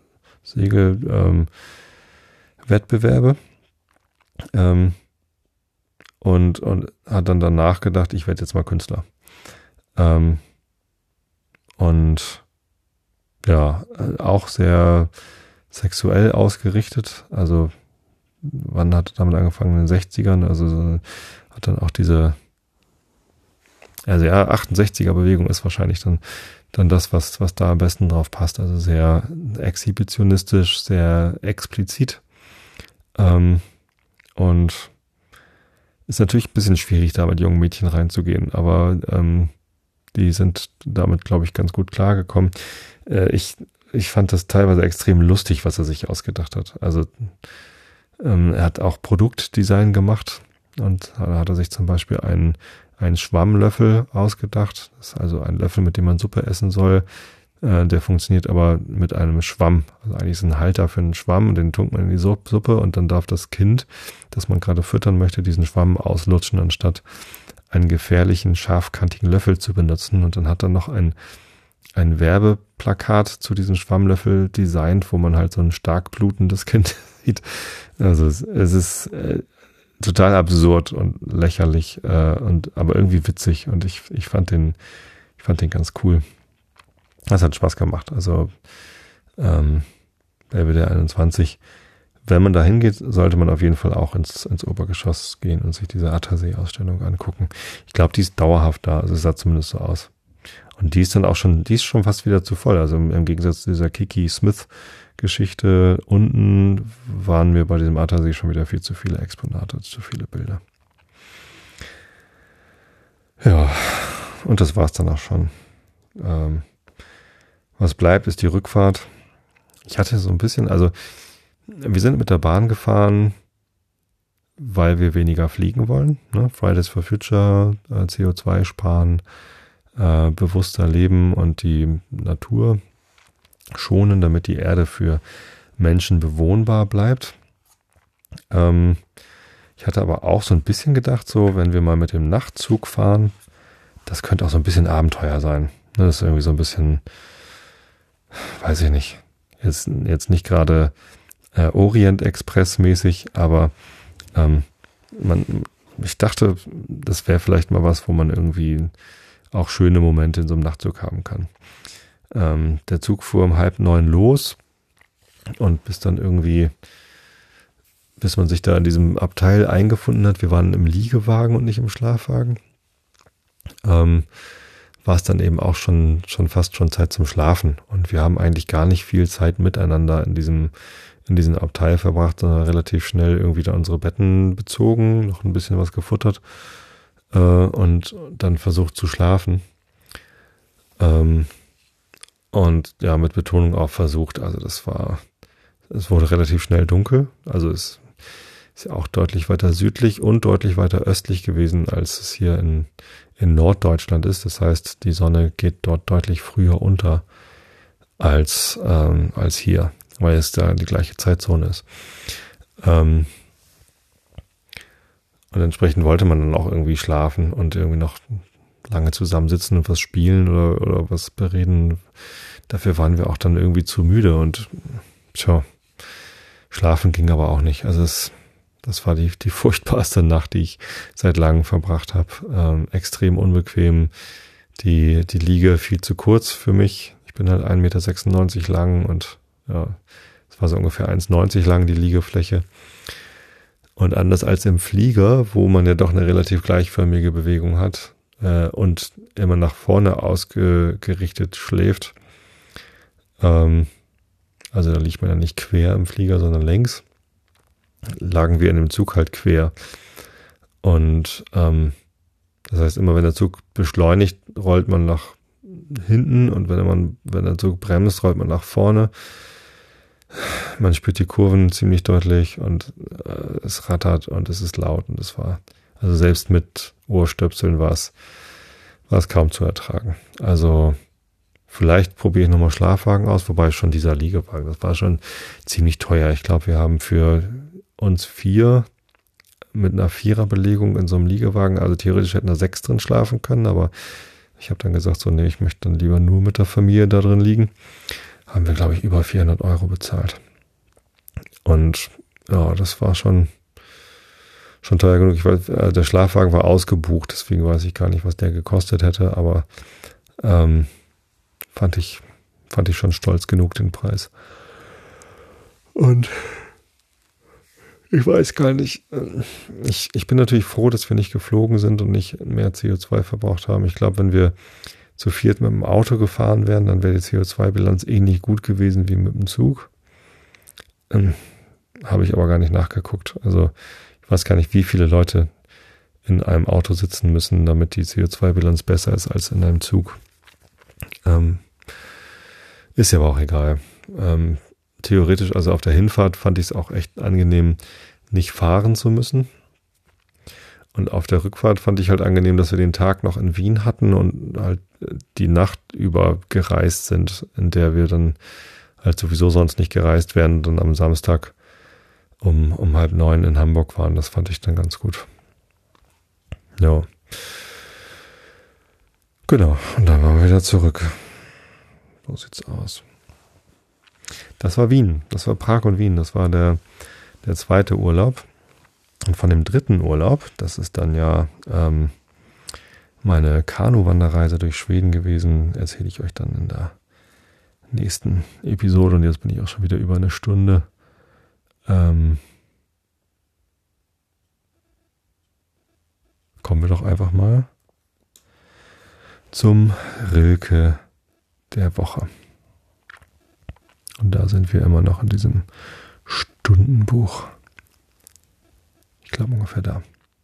[SPEAKER 1] Segelwettbewerbe ähm, ähm, und, und hat dann danach gedacht, ich werde jetzt mal Künstler. Ähm, und ja, auch sehr sexuell ausgerichtet, also wann hat er damit angefangen? In den sechzigern, also so, hat dann auch diese, also ja, achtundsechziger-Bewegung ist wahrscheinlich dann, dann das, was, was da am besten drauf passt, also sehr exhibitionistisch, sehr explizit ähm, und ist natürlich ein bisschen schwierig, da mit jungen Mädchen reinzugehen, aber ähm, die sind damit, glaube ich, ganz gut klargekommen. Äh, ich, ich fand das teilweise extrem lustig, was er sich ausgedacht hat. Also ähm, er hat auch Produktdesign gemacht und da hat er sich zum Beispiel einen, einen Schwammlöffel ausgedacht. Das ist also ein Löffel, mit dem man Suppe essen soll. Äh, der funktioniert aber mit einem Schwamm. Also eigentlich ist ein Halter für einen Schwamm, den tunkt man in die Suppe und dann darf das Kind, das man gerade füttern möchte, diesen Schwamm auslutschen, anstatt einen gefährlichen, scharfkantigen Löffel zu benutzen. Und dann hat er noch ein, ein Werbeplakat zu diesem Schwammlöffel designt, wo man halt so ein stark blutendes Kind sieht. Also es, es ist äh, total absurd und lächerlich, äh, und aber irgendwie witzig. Und ich, ich fand den, ich fand den ganz cool. Das hat Spaß gemacht. Also ähm, Belvedere einundzwanzig. Wenn man da hingeht, sollte man auf jeden Fall auch ins, ins Obergeschoss gehen und sich diese Attersee-Ausstellung angucken. Ich glaube, die ist dauerhaft da, also es sah zumindest so aus. Und die ist dann auch schon, die ist schon fast wieder zu voll. Also im, im Gegensatz zu dieser Kiki Smith-Geschichte unten waren mir bei diesem Attersee schon wieder viel zu viele Exponate, zu viele Bilder. Ja, und das war's dann auch schon. Ähm, was bleibt, ist die Rückfahrt. Ich hatte so ein bisschen, also wir sind mit der Bahn gefahren, weil wir weniger fliegen wollen. Ne? Fridays for Future, äh, C O zwei sparen, äh, bewusster leben und die Natur schonen, damit die Erde für Menschen bewohnbar bleibt. Ähm, ich hatte aber auch so ein bisschen gedacht, so wenn wir mal mit dem Nachtzug fahren, das könnte auch so ein bisschen Abenteuer sein. Ne? Das ist irgendwie so ein bisschen, weiß ich nicht, jetzt, jetzt nicht gerade Äh, Orient Express mäßig, aber ähm, man, ich dachte, das wäre vielleicht mal was, wo man irgendwie auch schöne Momente in so einem Nachtzug haben kann. Ähm, der Zug fuhr um halb neun los und bis dann irgendwie, bis man sich da in diesem Abteil eingefunden hat, wir waren im Liegewagen und nicht im Schlafwagen, ähm, war es dann eben auch schon, schon fast schon Zeit zum Schlafen und wir haben eigentlich gar nicht viel Zeit miteinander in diesem in diesem Abteil verbracht, sondern relativ schnell irgendwie da unsere Betten bezogen, noch ein bisschen was gefuttert äh, und dann versucht zu schlafen. Ähm, und ja, mit Betonung auch versucht. Also das war, es wurde relativ schnell dunkel. Also es ist ja auch deutlich weiter südlich und deutlich weiter östlich gewesen, als es hier in, in Norddeutschland ist. Das heißt, die Sonne geht dort deutlich früher unter als, ähm, als hier, weil es da die gleiche Zeitzone ist. Ähm, und entsprechend wollte man dann auch irgendwie schlafen und irgendwie noch lange zusammensitzen und was spielen oder, oder was bereden. Dafür waren wir auch dann irgendwie zu müde und tja, schlafen ging aber auch nicht. Also es, das war die, die furchtbarste Nacht, die ich seit langem verbracht habe. Ähm, extrem unbequem. Die, die Liege viel zu kurz für mich. Ich bin halt ein Meter sechsundneunzig lang und ja, es war so ungefähr eins neunzig lang, die Liegefläche. Und anders als im Flieger, wo man ja doch eine relativ gleichförmige Bewegung hat äh, und immer nach vorne ausgerichtet schläft, ähm, also da liegt man ja nicht quer im Flieger, sondern längs, lagen wir in dem Zug halt quer. Und ähm, das heißt, immer wenn der Zug beschleunigt, rollt man nach hinten und wenn man, wenn der Zug bremst, rollt man nach vorne. Man spürt die Kurven ziemlich deutlich und äh, es rattert und es ist laut und es war, also selbst mit Ohrstöpseln war es, war es kaum zu ertragen. Also vielleicht probiere ich nochmal Schlafwagen aus, wobei schon dieser Liegewagen, das war schon ziemlich teuer. Ich glaube, wir haben für uns vier mit einer Viererbelegung in so einem Liegewagen, also theoretisch hätten da sechs drin schlafen können, aber Ich habe dann gesagt, so nee, ich möchte dann lieber nur mit der Familie da drin liegen. Haben wir, glaube ich, über vierhundert Euro bezahlt. Und ja, das war schon, schon teuer genug. Ich weiß, äh, der Schlafwagen war ausgebucht, deswegen weiß ich gar nicht, was der gekostet hätte, aber ähm, fand ich, fand ich schon stolz genug, den Preis. Und ich weiß gar nicht, ich, ich bin natürlich froh, dass wir nicht geflogen sind und nicht mehr C O zwei verbraucht haben. Ich glaube, wenn wir zu viert mit dem Auto gefahren wären, dann wäre die C O zwei Bilanz ähnlich gut gewesen wie mit dem Zug. Ähm, habe ich aber gar nicht nachgeguckt. Also ich weiß gar nicht, wie viele Leute in einem Auto sitzen müssen, damit die C O zwei Bilanz besser ist als in einem Zug. Ähm, ist ja aber auch egal. Ähm, theoretisch, also auf der Hinfahrt fand ich es auch echt angenehm, nicht fahren zu müssen. Und auf der Rückfahrt fand ich halt angenehm, dass wir den Tag noch in Wien hatten und halt die Nacht über gereist sind, in der wir dann halt sowieso sonst nicht gereist wären und dann am Samstag um, um halb neun in Hamburg waren. Das fand ich dann ganz gut. Ja. Genau. Und dann waren wir wieder zurück. So sieht's aus. Das war Wien. Das war Prag und Wien. Das war der, der zweite Urlaub. Und von dem dritten Urlaub, das ist dann ja ähm, meine Kanu-Wanderreise durch Schweden gewesen, erzähle ich euch dann in der nächsten Episode. Und jetzt bin ich auch schon wieder über eine Stunde. Ähm, kommen wir doch einfach mal zum Rilke der Woche. Und da sind wir immer noch in diesem Stundenbuch. Ich glaube ungefähr da.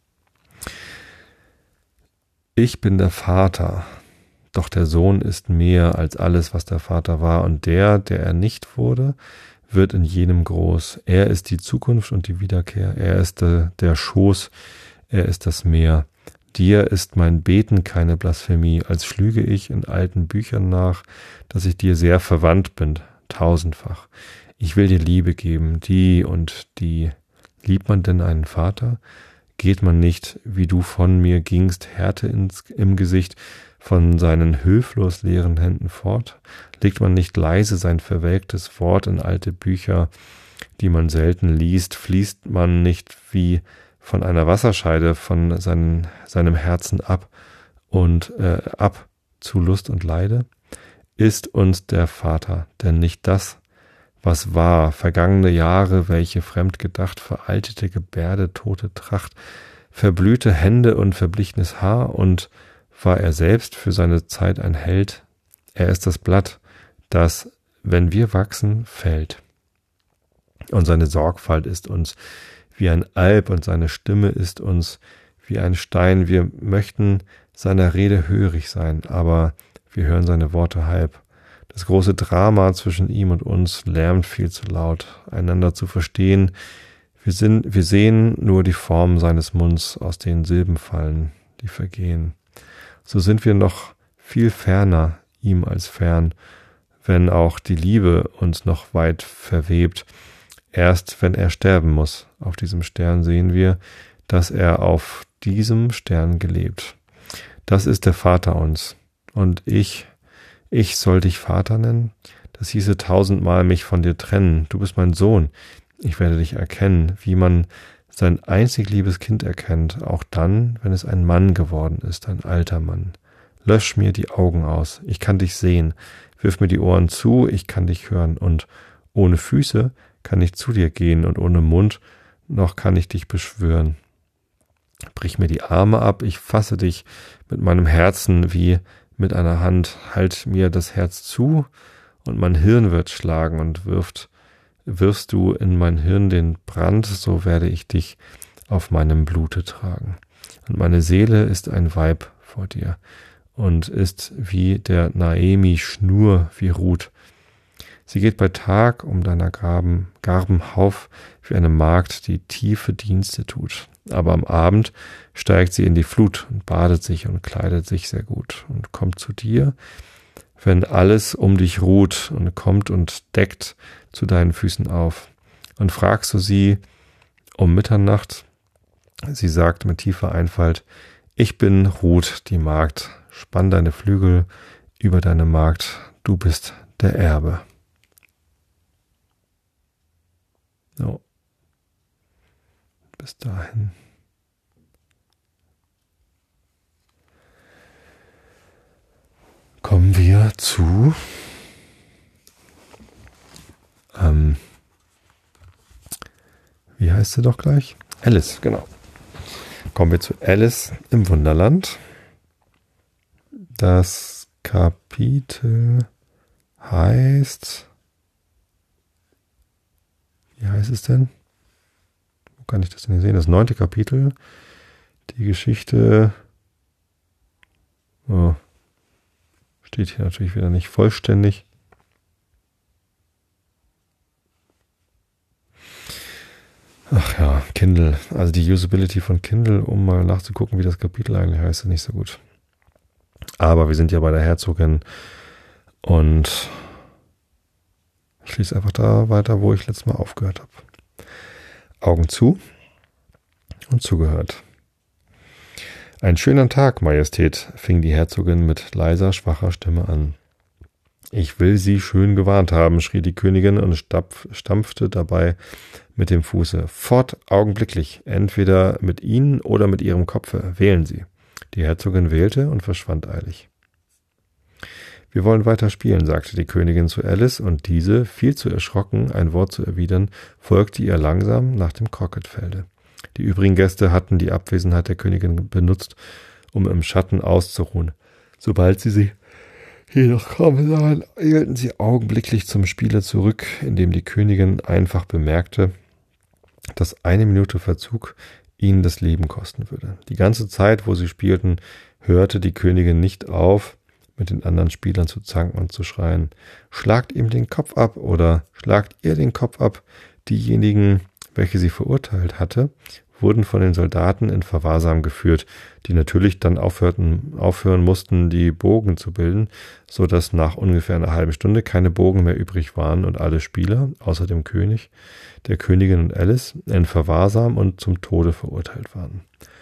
[SPEAKER 1] Ich bin der Vater, doch der Sohn ist mehr als alles, was der Vater war. Und der, der er nicht wurde, wird in jenem groß. Er ist die Zukunft und die Wiederkehr. Er ist der, der Schoß, er ist das Meer. Dir ist mein Beten keine Blasphemie, als schlüge ich in alten Büchern nach, dass ich dir sehr verwandt bin, tausendfach. Ich will dir Liebe geben, die und die. Liebt man denn einen Vater? Geht man nicht, wie du von mir gingst, Härte ins, im Gesicht, von seinen hülflos leeren Händen fort? Legt man nicht leise sein verwelktes Wort in alte Bücher, die man selten liest? Fließt man nicht wie von einer Wasserscheide von seinen, seinem Herzen ab und äh, ab zu Lust und Leide? Ist uns der Vater denn nicht das, was war, vergangene Jahre, welche fremd gedacht, veraltete Gebärde, tote Tracht, verblühte Hände und verblichenes Haar, und war er selbst für seine Zeit ein Held? Er ist das Blatt, das, wenn wir wachsen, fällt. Und seine Sorgfalt ist uns wie ein Alp und seine Stimme ist uns wie ein Stein. Wir möchten seiner Rede hörig sein, aber wir hören seine Worte halb. Das große Drama zwischen ihm und uns lärmt viel zu laut, einander zu verstehen. Wir sind, wir sehen nur die Form seines Munds, aus denen Silben fallen, die vergehen. So sind wir noch viel ferner ihm als fern, wenn auch die Liebe uns noch weit verwebt. Erst wenn er sterben muss, auf diesem Stern sehen wir, dass er auf diesem Stern gelebt. Das ist der Vater uns. Und ich, ich soll dich Vater nennen? Das hieße tausendmal mich von dir trennen. Du bist mein Sohn. Ich werde dich erkennen, wie man sein einzig liebes Kind erkennt, auch dann, wenn es ein Mann geworden ist, ein alter Mann. Lösch mir die Augen aus, ich kann dich sehen. Wirf mir die Ohren zu, ich kann dich hören. Und ohne Füße kann ich zu dir gehen und ohne Mund noch kann ich dich beschwören. Brich mir die Arme ab, ich fasse dich mit meinem Herzen wie mit einer Hand. Halt mir das Herz zu und mein Hirn wird schlagen und wirft, wirfst du in mein Hirn den Brand, so werde ich dich auf meinem Blute tragen. Und meine Seele ist ein Weib vor dir und ist wie der Naemi Schnur wie Ruth. Sie geht bei Tag um deiner Garben, Garbenhauf wie eine Magd, die tiefe Dienste tut. Aber am Abend steigt sie in die Flut und badet sich und kleidet sich sehr gut und kommt zu dir, wenn alles um dich ruht, und kommt und deckt zu deinen Füßen auf. Und fragst du sie um Mitternacht, sie sagt mit tiefer Einfalt, ich bin Ruth, die Magd, spann deine Flügel über deine Magd, du bist der Erbe. So. Bis dahin. Kommen wir zu ähm, wie heißt sie doch gleich? Alice, genau. Kommen wir zu Alice im Wunderland. Das Kapitel heißt, wie heißt es denn? Wo kann ich das denn sehen? Das neunte Kapitel. Die Geschichte, oh, steht hier natürlich wieder nicht vollständig. Ach ja, Kindle. Also die Usability von Kindle, um mal nachzugucken, wie das Kapitel eigentlich heißt, ist nicht so gut. Aber wir sind ja bei der Herzogin und ich schließe einfach da weiter, wo ich letztes Mal aufgehört habe. Augen zu und zugehört. Ein schöner Tag, Majestät, fing die Herzogin mit leiser, schwacher Stimme an. Ich will Sie schön gewarnt haben, schrie die Königin und stapf, stampfte dabei mit dem Fuße. Fort, augenblicklich, entweder mit Ihnen oder mit Ihrem Kopfe. Wählen Sie. Die Herzogin wählte und verschwand eilig. Wir wollen weiter spielen, sagte die Königin zu Alice, und diese, viel zu erschrocken, ein Wort zu erwidern, folgte ihr langsam nach dem Krocketfelde. Die übrigen Gäste hatten die Abwesenheit der Königin benutzt, um im Schatten auszuruhen. Sobald sie sie jedoch kommen sahen, eilten sie augenblicklich zum Spiele zurück, indem die Königin einfach bemerkte, dass eine Minute Verzug ihnen das Leben kosten würde. Die ganze Zeit, wo sie spielten, hörte die Königin nicht auf, mit den anderen Spielern zu zanken und zu schreien. Schlagt ihm den Kopf ab oder schlagt ihr den Kopf ab. Diejenigen, welche sie verurteilt hatte, wurden von den Soldaten in Verwahrsam geführt, die natürlich dann aufhörten, aufhören mussten, die Bogen zu bilden, so dass nach ungefähr einer halben Stunde keine Bogen mehr übrig waren und alle Spieler, außer dem König, der Königin und Alice, in Verwahrsam und zum Tode verurteilt waren.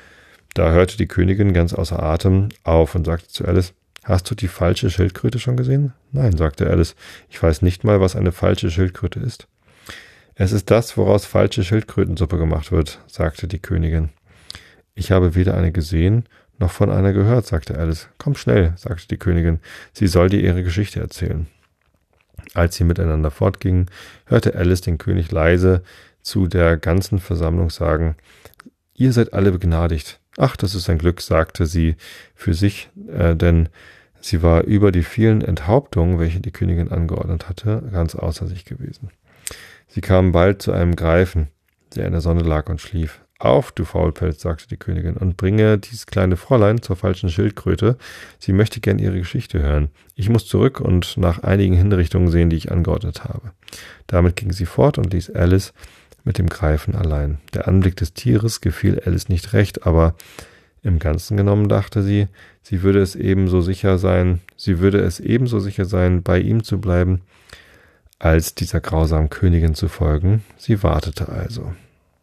[SPEAKER 1] Da hörte die Königin ganz außer Atem auf und sagte zu Alice, »Hast du die falsche Schildkröte schon gesehen?« »Nein«, sagte Alice, »ich weiß nicht mal, was eine falsche Schildkröte ist.« »Es ist das, woraus falsche Schildkrötensuppe gemacht wird«, sagte die Königin. »Ich habe weder eine gesehen, noch von einer gehört«, sagte Alice. »Komm schnell«, sagte die Königin, »sie soll dir ihre Geschichte erzählen.« Als sie miteinander fortgingen, hörte Alice den König leise zu der ganzen Versammlung sagen, »Ihr seid alle begnadigt.« »Ach, das ist ein Glück«, sagte sie für sich, äh, denn sie war über die vielen Enthauptungen, welche die Königin angeordnet hatte, ganz außer sich gewesen. Sie kamen bald zu einem Greifen, der in der Sonne lag und schlief. »Auf, du Faulpelz«, sagte die Königin, »und bringe dies kleine Fräulein zur falschen Schildkröte. Sie möchte gern ihre Geschichte hören. Ich muss zurück und nach einigen Hinrichtungen sehen, die ich angeordnet habe.« Damit ging sie fort und ließ Alice mit dem Greifen allein. Der Anblick des Tieres gefiel Alice nicht recht, aber im Ganzen genommen dachte sie, sie würde es ebenso sicher sein, sie würde es ebenso sicher sein, bei ihm zu bleiben, als dieser grausamen Königin zu folgen. Sie wartete also.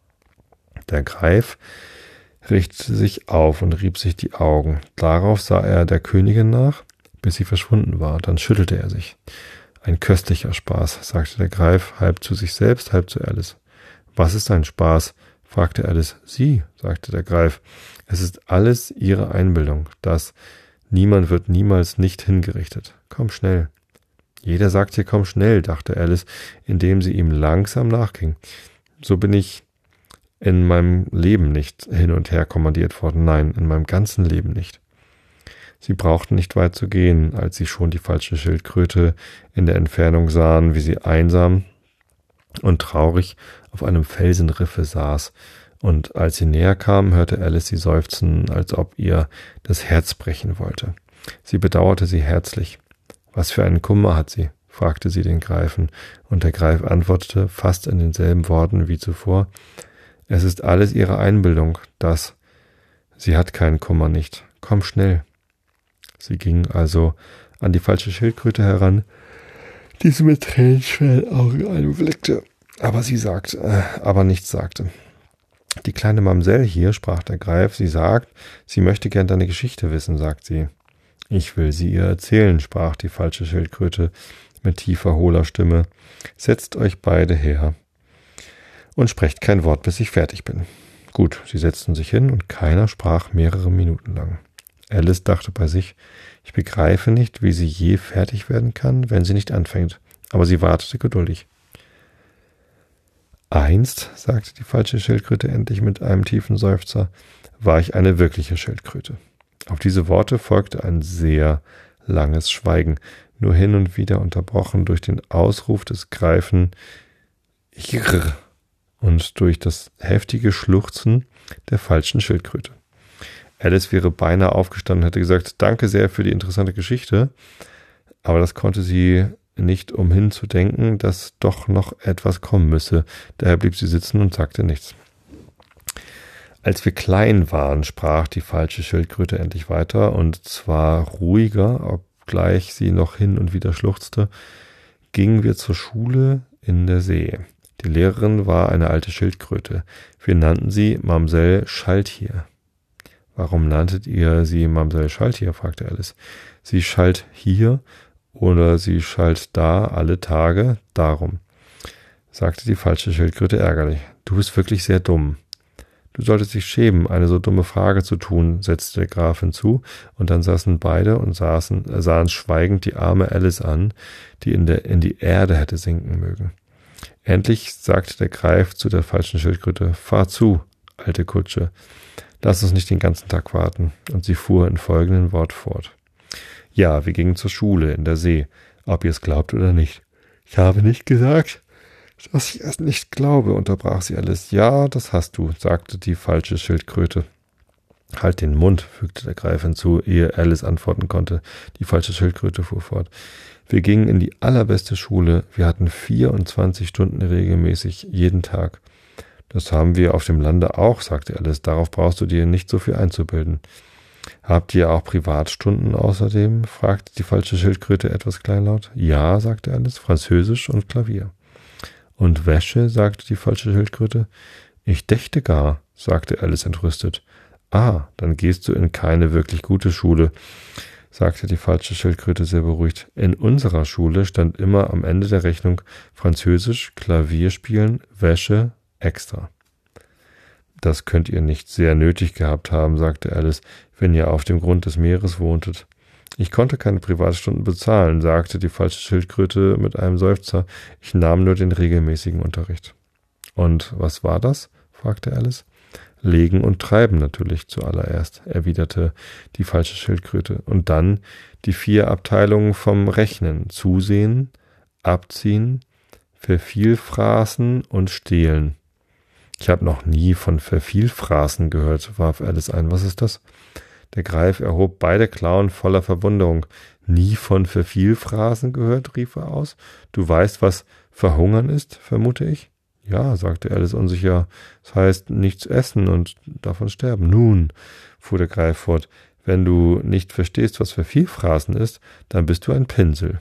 [SPEAKER 1] Der Greif richtete sich auf und rieb sich die Augen. Darauf sah er der Königin nach, bis sie verschwunden war. Dann schüttelte er sich. Ein köstlicher Spaß, sagte der Greif, halb zu sich selbst, halb zu Alice. Was ist ein Spaß? Fragte Alice. Sie, sagte der Greif. Es ist alles ihre Einbildung. Das niemand wird niemals nicht hingerichtet. Komm schnell. Jeder sagt hier, komm schnell, dachte Alice, indem sie ihm langsam nachging. So bin ich in meinem Leben nicht hin und her kommandiert worden. Nein, in meinem ganzen Leben nicht. Sie brauchten nicht weit zu gehen, als sie schon die falsche Schildkröte in der Entfernung sahen, wie sie einsam und traurig auf einem Felsenriffe saß. Und als sie näher kam, hörte Alice sie seufzen, als ob ihr das Herz brechen wollte. Sie bedauerte sie herzlich. »Was für einen Kummer hat sie?« fragte sie den Greifen, und der Greif antwortete fast in denselben Worten wie zuvor, »Es ist alles ihre Einbildung, das. Sie hat keinen Kummer nicht. Komm schnell.« Sie ging also an die falsche Schildkröte heran, die sie mit tränenschweren Augen anblickte, aber sie sagte, äh, aber nichts sagte. »Die kleine Mamsell hier«, sprach der Greif, »sie sagt, sie möchte gern deine Geschichte wissen«, sagt sie. Ich will sie ihr erzählen, sprach die falsche Schildkröte mit tiefer, hohler Stimme. Setzt euch beide her und sprecht kein Wort, bis ich fertig bin. Gut, sie setzten sich hin und keiner sprach mehrere Minuten lang. Alice dachte bei sich, ich begreife nicht, wie sie je fertig werden kann, wenn sie nicht anfängt, aber sie wartete geduldig. Einst, sagte die falsche Schildkröte endlich mit einem tiefen Seufzer, war ich eine wirkliche Schildkröte. Auf diese Worte folgte ein sehr langes Schweigen, nur hin und wieder unterbrochen durch den Ausruf des Greifen Irr und durch das heftige Schluchzen der falschen Schildkröte. Alice wäre beinahe aufgestanden und hätte gesagt, danke sehr für die interessante Geschichte, aber das konnte sie nicht umhin zu denken, dass doch noch etwas kommen müsse. Daher blieb sie sitzen und sagte nichts. Als wir klein waren, sprach die falsche Schildkröte endlich weiter, und zwar ruhiger, obgleich sie noch hin und wieder schluchzte, gingen wir zur Schule in der See. Die Lehrerin war eine alte Schildkröte. Wir nannten sie Mamsell Schaltier. »Warum nanntet ihr sie Mamsell Schaltier?« fragte Alice. »Sie schalt hier oder sie schalt da alle Tage, darum«, sagte die falsche Schildkröte ärgerlich. »Du bist wirklich sehr dumm.« »Du solltest dich schämen, eine so dumme Frage zu tun«, setzte der Graf hinzu, und dann saßen beide und saßen, äh, sahen schweigend die arme Alice an, die in, der, in die Erde hätte sinken mögen. Endlich sagte der Greif zu der falschen Schildkröte, »Fahr zu, alte Kutsche, lass uns nicht den ganzen Tag warten«, und sie fuhr in folgendem Wort fort. »Ja, wir gingen zur Schule in der See, ob ihr es glaubt oder nicht.« »Ich habe nicht gesagt, dass ich es nicht glaube«, unterbrach sie Alice. »Ja, das hast du«, sagte die falsche Schildkröte. »Halt den Mund«, fügte der Greif hinzu, ehe Alice antworten konnte. Die falsche Schildkröte fuhr fort. »Wir gingen in die allerbeste Schule. Wir hatten vierundzwanzig Stunden regelmäßig jeden Tag.« »Das haben wir auf dem Lande auch«, sagte Alice. »Darauf brauchst du dir nicht so viel einzubilden.« »Habt ihr auch Privatstunden außerdem?« fragte die falsche Schildkröte etwas kleinlaut. »Ja«, sagte Alice, »Französisch und Klavier.« »Und Wäsche?« sagte die falsche Schildkröte. »Ich dächte gar«, sagte Alice entrüstet. »Ah, dann gehst du in keine wirklich gute Schule«, sagte die falsche Schildkröte sehr beruhigt. »In unserer Schule stand immer am Ende der Rechnung Französisch, Klavierspielen, Wäsche, extra.« »Das könnt ihr nicht sehr nötig gehabt haben«, sagte Alice, »wenn ihr auf dem Grund des Meeres wohntet.« »Ich konnte keine Privatstunden bezahlen«, sagte die falsche Schildkröte mit einem Seufzer. »Ich nahm nur den regelmäßigen Unterricht.« »Und was war das?« fragte Alice. »Legen und Treiben natürlich zuallererst«, erwiderte die falsche Schildkröte. »Und dann die vier Abteilungen vom Rechnen: Zusehen, Abziehen, Vervielfraßen und Stehlen.« »Ich habe noch nie von Vervielfraßen gehört«, warf Alice ein. »Was ist das?« Der Greif erhob beide Klauen voller Verwunderung. »Nie von Vervielfraßen gehört?« rief er aus. »Du weißt, was Verhungern ist, vermute ich?« »Ja«, sagte Alice unsicher, »das heißt nichts essen und davon sterben.« »Nun«, fuhr der Greif fort, »wenn du nicht verstehst, was Vervielfraßen ist, dann bist du ein Pinsel.«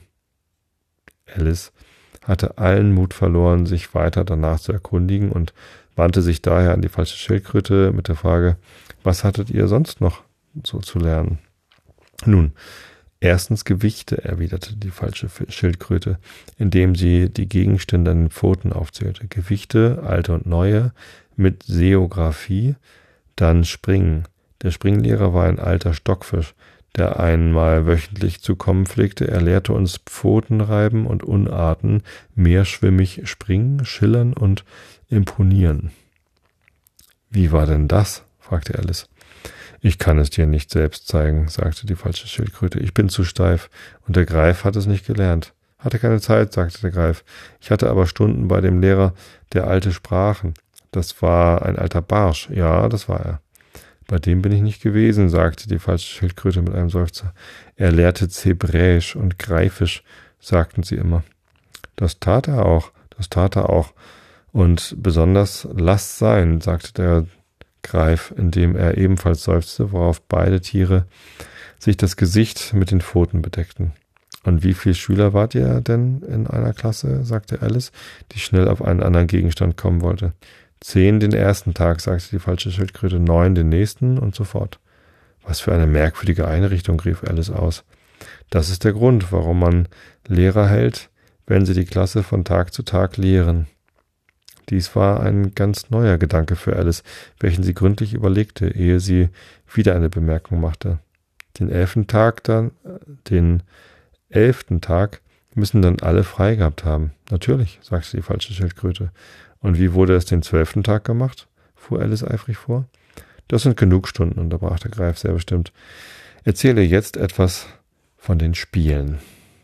[SPEAKER 1] Alice hatte allen Mut verloren, sich weiter danach zu erkundigen, und wandte sich daher an die falsche Schildkröte mit der Frage, was hattet ihr sonst noch so zu lernen? »Nun, erstens Gewichte«, erwiderte die falsche Schildkröte, indem sie die Gegenstände an den Pfoten aufzählte. »Gewichte, alte und neue, mit Seographie, dann Springen. Der Springlehrer war ein alter Stockfisch, der einmal wöchentlich zu kommen pflegte. Er lehrte uns Pfotenreiben und Unarten, meerschwimmig springen, schillern und imponieren.« »Wie war denn das?« fragte Alice. »Ich kann es dir nicht selbst zeigen«, sagte die falsche Schildkröte. »Ich bin zu steif, und der Greif hat es nicht gelernt.« »Hatte keine Zeit«, sagte der Greif. »Ich hatte aber Stunden bei dem Lehrer, der alte Sprachen. Das war ein alter Barsch. Ja, das war er.« »Bei dem bin ich nicht gewesen«, sagte die falsche Schildkröte mit einem Seufzer. »Er lehrte Zebräisch und Greifisch«, sagten sie immer. »Das tat er auch, das tat er auch. Und besonders »Lass sein«, sagte der Greif, indem er ebenfalls seufzte, worauf beide Tiere sich das Gesicht mit den Pfoten bedeckten. »Und wie viele Schüler wart ihr denn in einer Klasse?« sagte Alice, die schnell auf einen anderen Gegenstand kommen wollte. »Zehn den ersten Tag«, sagte die falsche Schildkröte, »neun den nächsten und so fort.« Was für eine merkwürdige Einrichtung, rief Alice aus. Das ist der Grund, warum man Lehrer hält, wenn sie die Klasse von Tag zu Tag lehren. Dies war ein ganz neuer Gedanke für Alice, welchen sie gründlich überlegte, ehe sie wieder eine Bemerkung machte. Den elften Tag dann, den elften Tag müssen dann alle frei gehabt haben. Natürlich, sagte die falsche Schildkröte. Und wie wurde es den zwölften Tag gemacht? Fuhr Alice eifrig vor. Das sind genug Stunden, unterbrach der Greif sehr bestimmt. Erzähle jetzt etwas von den Spielen.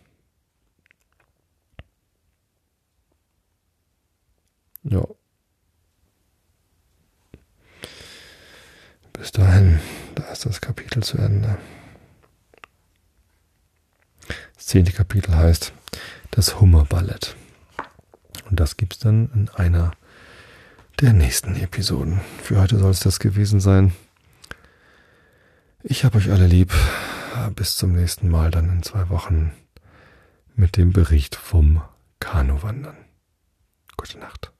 [SPEAKER 1] Ja. Bis dahin, da ist das Kapitel zu Ende. Das zehnte Kapitel heißt das Hummerballett. Und das gibt's dann in einer der nächsten Episoden. Für heute soll es das gewesen sein. Ich habe euch alle lieb. Bis zum nächsten Mal, dann in zwei Wochen mit dem Bericht vom Kanuwandern. Gute Nacht.